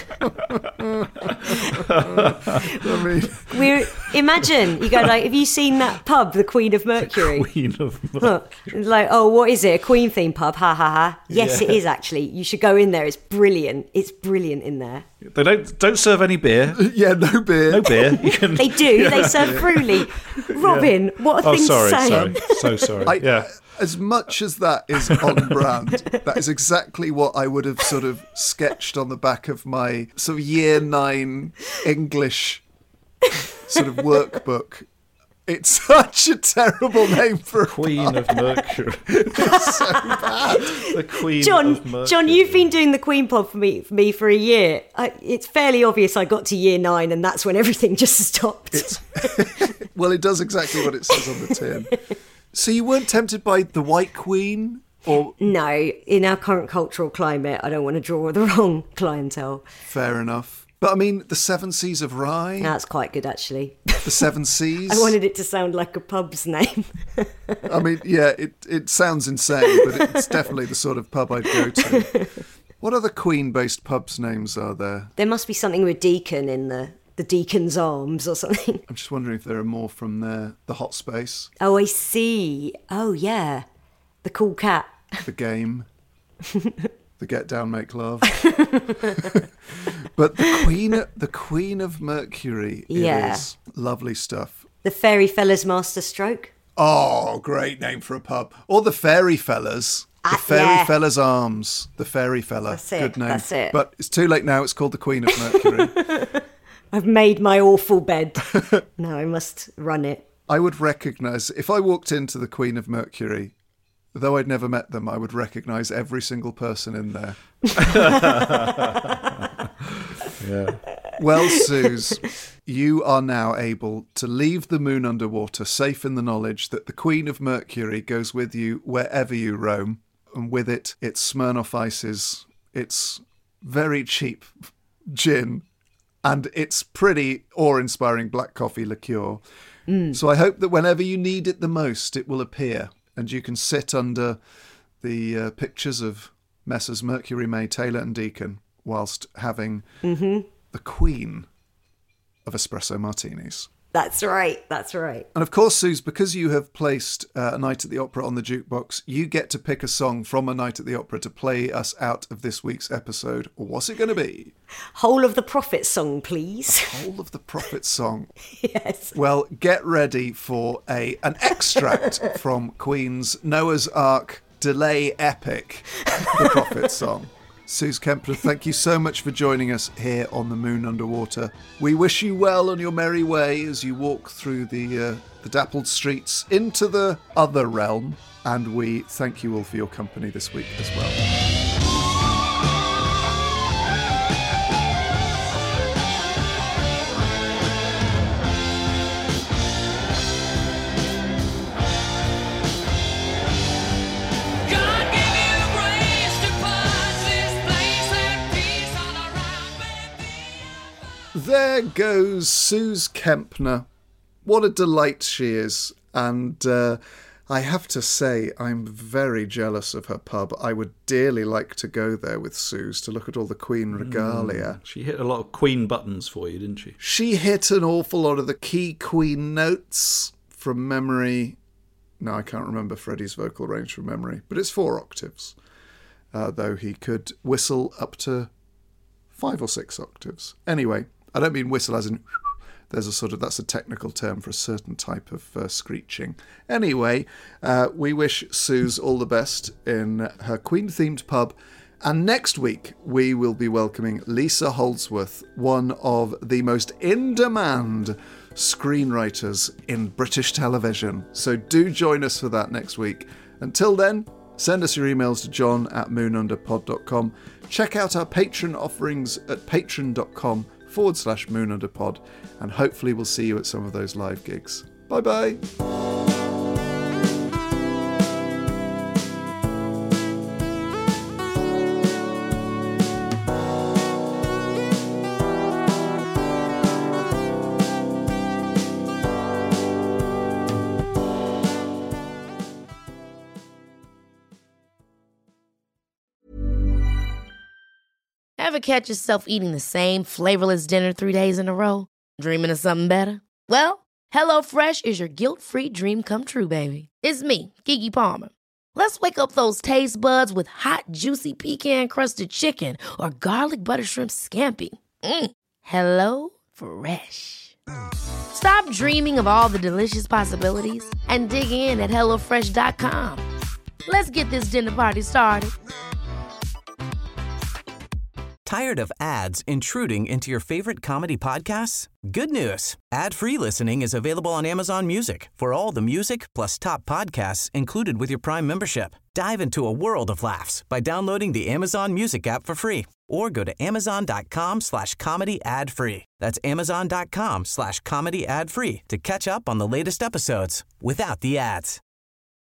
Imagine you go like, have you seen that pub, the Queen of Mercury? Queen of Mercury. Like, oh, what is it? A Queen themed pub? Ha ha ha. Yes, it is actually. You should go in there. It's brilliant. It's brilliant in there. They don't serve any beer. Yeah, no beer. No beer. You can. They do. They serve Fruity. Robin, what a thing to say. So sorry. As much as that is on brand, that is exactly what I would have sort of sketched on the back of my sort of year 9 English sort of workbook. It's such a terrible name for a Queen of Mercury. It's so bad. The Queen of Mercury. John, you've been doing the Queen pod for me for a year. It's fairly obvious I got to year 9 and that's when everything just stopped. Well, it does exactly what it says on the tin. So you weren't tempted by the White Queen? Or No, in our current cultural climate, I don't want to draw the wrong clientele. Fair enough. But I mean, the Seven Seas of Rye? That's quite good, actually. The Seven Seas? I wanted it to sound like a pub's name. I mean, yeah, it sounds insane, but it's definitely the sort of pub I'd go to. What other Queen-based pubs names are there? There must be something with Deacon in the Deacon's Arms or something. I'm just wondering if there are more from there. The Hot Space. Oh, I see. Oh, yeah. The Cool Cat. The Game. The Get Down, Make Love. But the Queen of Mercury is lovely stuff. The Fairy Fellas Master Stroke. Oh, great name for a pub. Or the Fairy Fellas. The Fairy Fellas Arms. The Fairy Fella. That's it. Good name. That's it. But it's too late now. It's called the Queen of Mercury. I've made my awful bed. Now I must run it. I would recognise, if I walked into the Queen of Mercury, though I'd never met them, I would recognise every single person in there. Yeah. Well, Suze, you are now able to leave the moon underwater, safe in the knowledge that the Queen of Mercury goes with you wherever you roam, and with it, its Smirnoff Ices, its very cheap gin, and its pretty awe-inspiring black coffee liqueur. So I hope that whenever you need it the most, it will appear, and you can sit under the pictures of Messrs. Mercury, May, Taylor and Deacon whilst having the Queen of Espresso Martinis. That's right. That's right. And of course, Suze, because you have placed A Night at the Opera on the jukebox, you get to pick a song from A Night at the Opera to play us out of this week's episode. What's it going to be? Whole of the Prophet song, please. Whole of the Prophet song. Yes. Well, get ready for an extract from Queen's Noah's Ark delay epic, The Prophet song. Suze Kempner, thank you so much for joining us here on The Moon Underwater. We wish you well on your merry way as you walk through the dappled streets into the other realm, and we thank you all for your company this week as well. God give you grace to pass this place and peace all around, baby. There goes Suze Kempner. What a delight she is. And I have to say, I'm very jealous of her pub. I would dearly like to go there with Suze to look at all the Queen regalia. She hit a lot of Queen buttons for you, didn't she? She hit an awful lot of the key Queen notes from memory. No, I can't remember Freddie's vocal range from memory, but it's 4 octaves. Though he could whistle up to 5 or 6 octaves. Anyway, I don't mean whistle as in... There's a sort of, that's a technical term for a certain type of screeching. Anyway, we wish Suze all the best in her Queen-themed pub. And next week, we will be welcoming Lisa Holdsworth, one of the most in-demand screenwriters in British television. So do join us for that next week. Until then, send us your emails to john@moonunderpod.com. Check out our Patreon offerings at patreon.com/moonunderpod. And hopefully we'll see you at some of those live gigs. Bye-bye. Ever catch yourself eating the same flavorless dinner 3 days in a row? Dreaming of something better? Well, HelloFresh is your guilt-free dream come true, baby. It's me, Keke Palmer. Let's wake up those taste buds with hot, juicy pecan-crusted chicken or garlic butter shrimp scampi. Hello Fresh. Stop dreaming of all the delicious possibilities and dig in at HelloFresh.com. Let's get this dinner party started. Tired of ads intruding into your favorite comedy podcasts? Good news. Ad-free listening is available on Amazon Music for all the music plus top podcasts included with your Prime membership. Dive into a world of laughs by downloading the Amazon Music app for free or go to amazon.com/comedy ad-free. That's amazon.com/comedy ad-free to catch up on the latest episodes without the ads.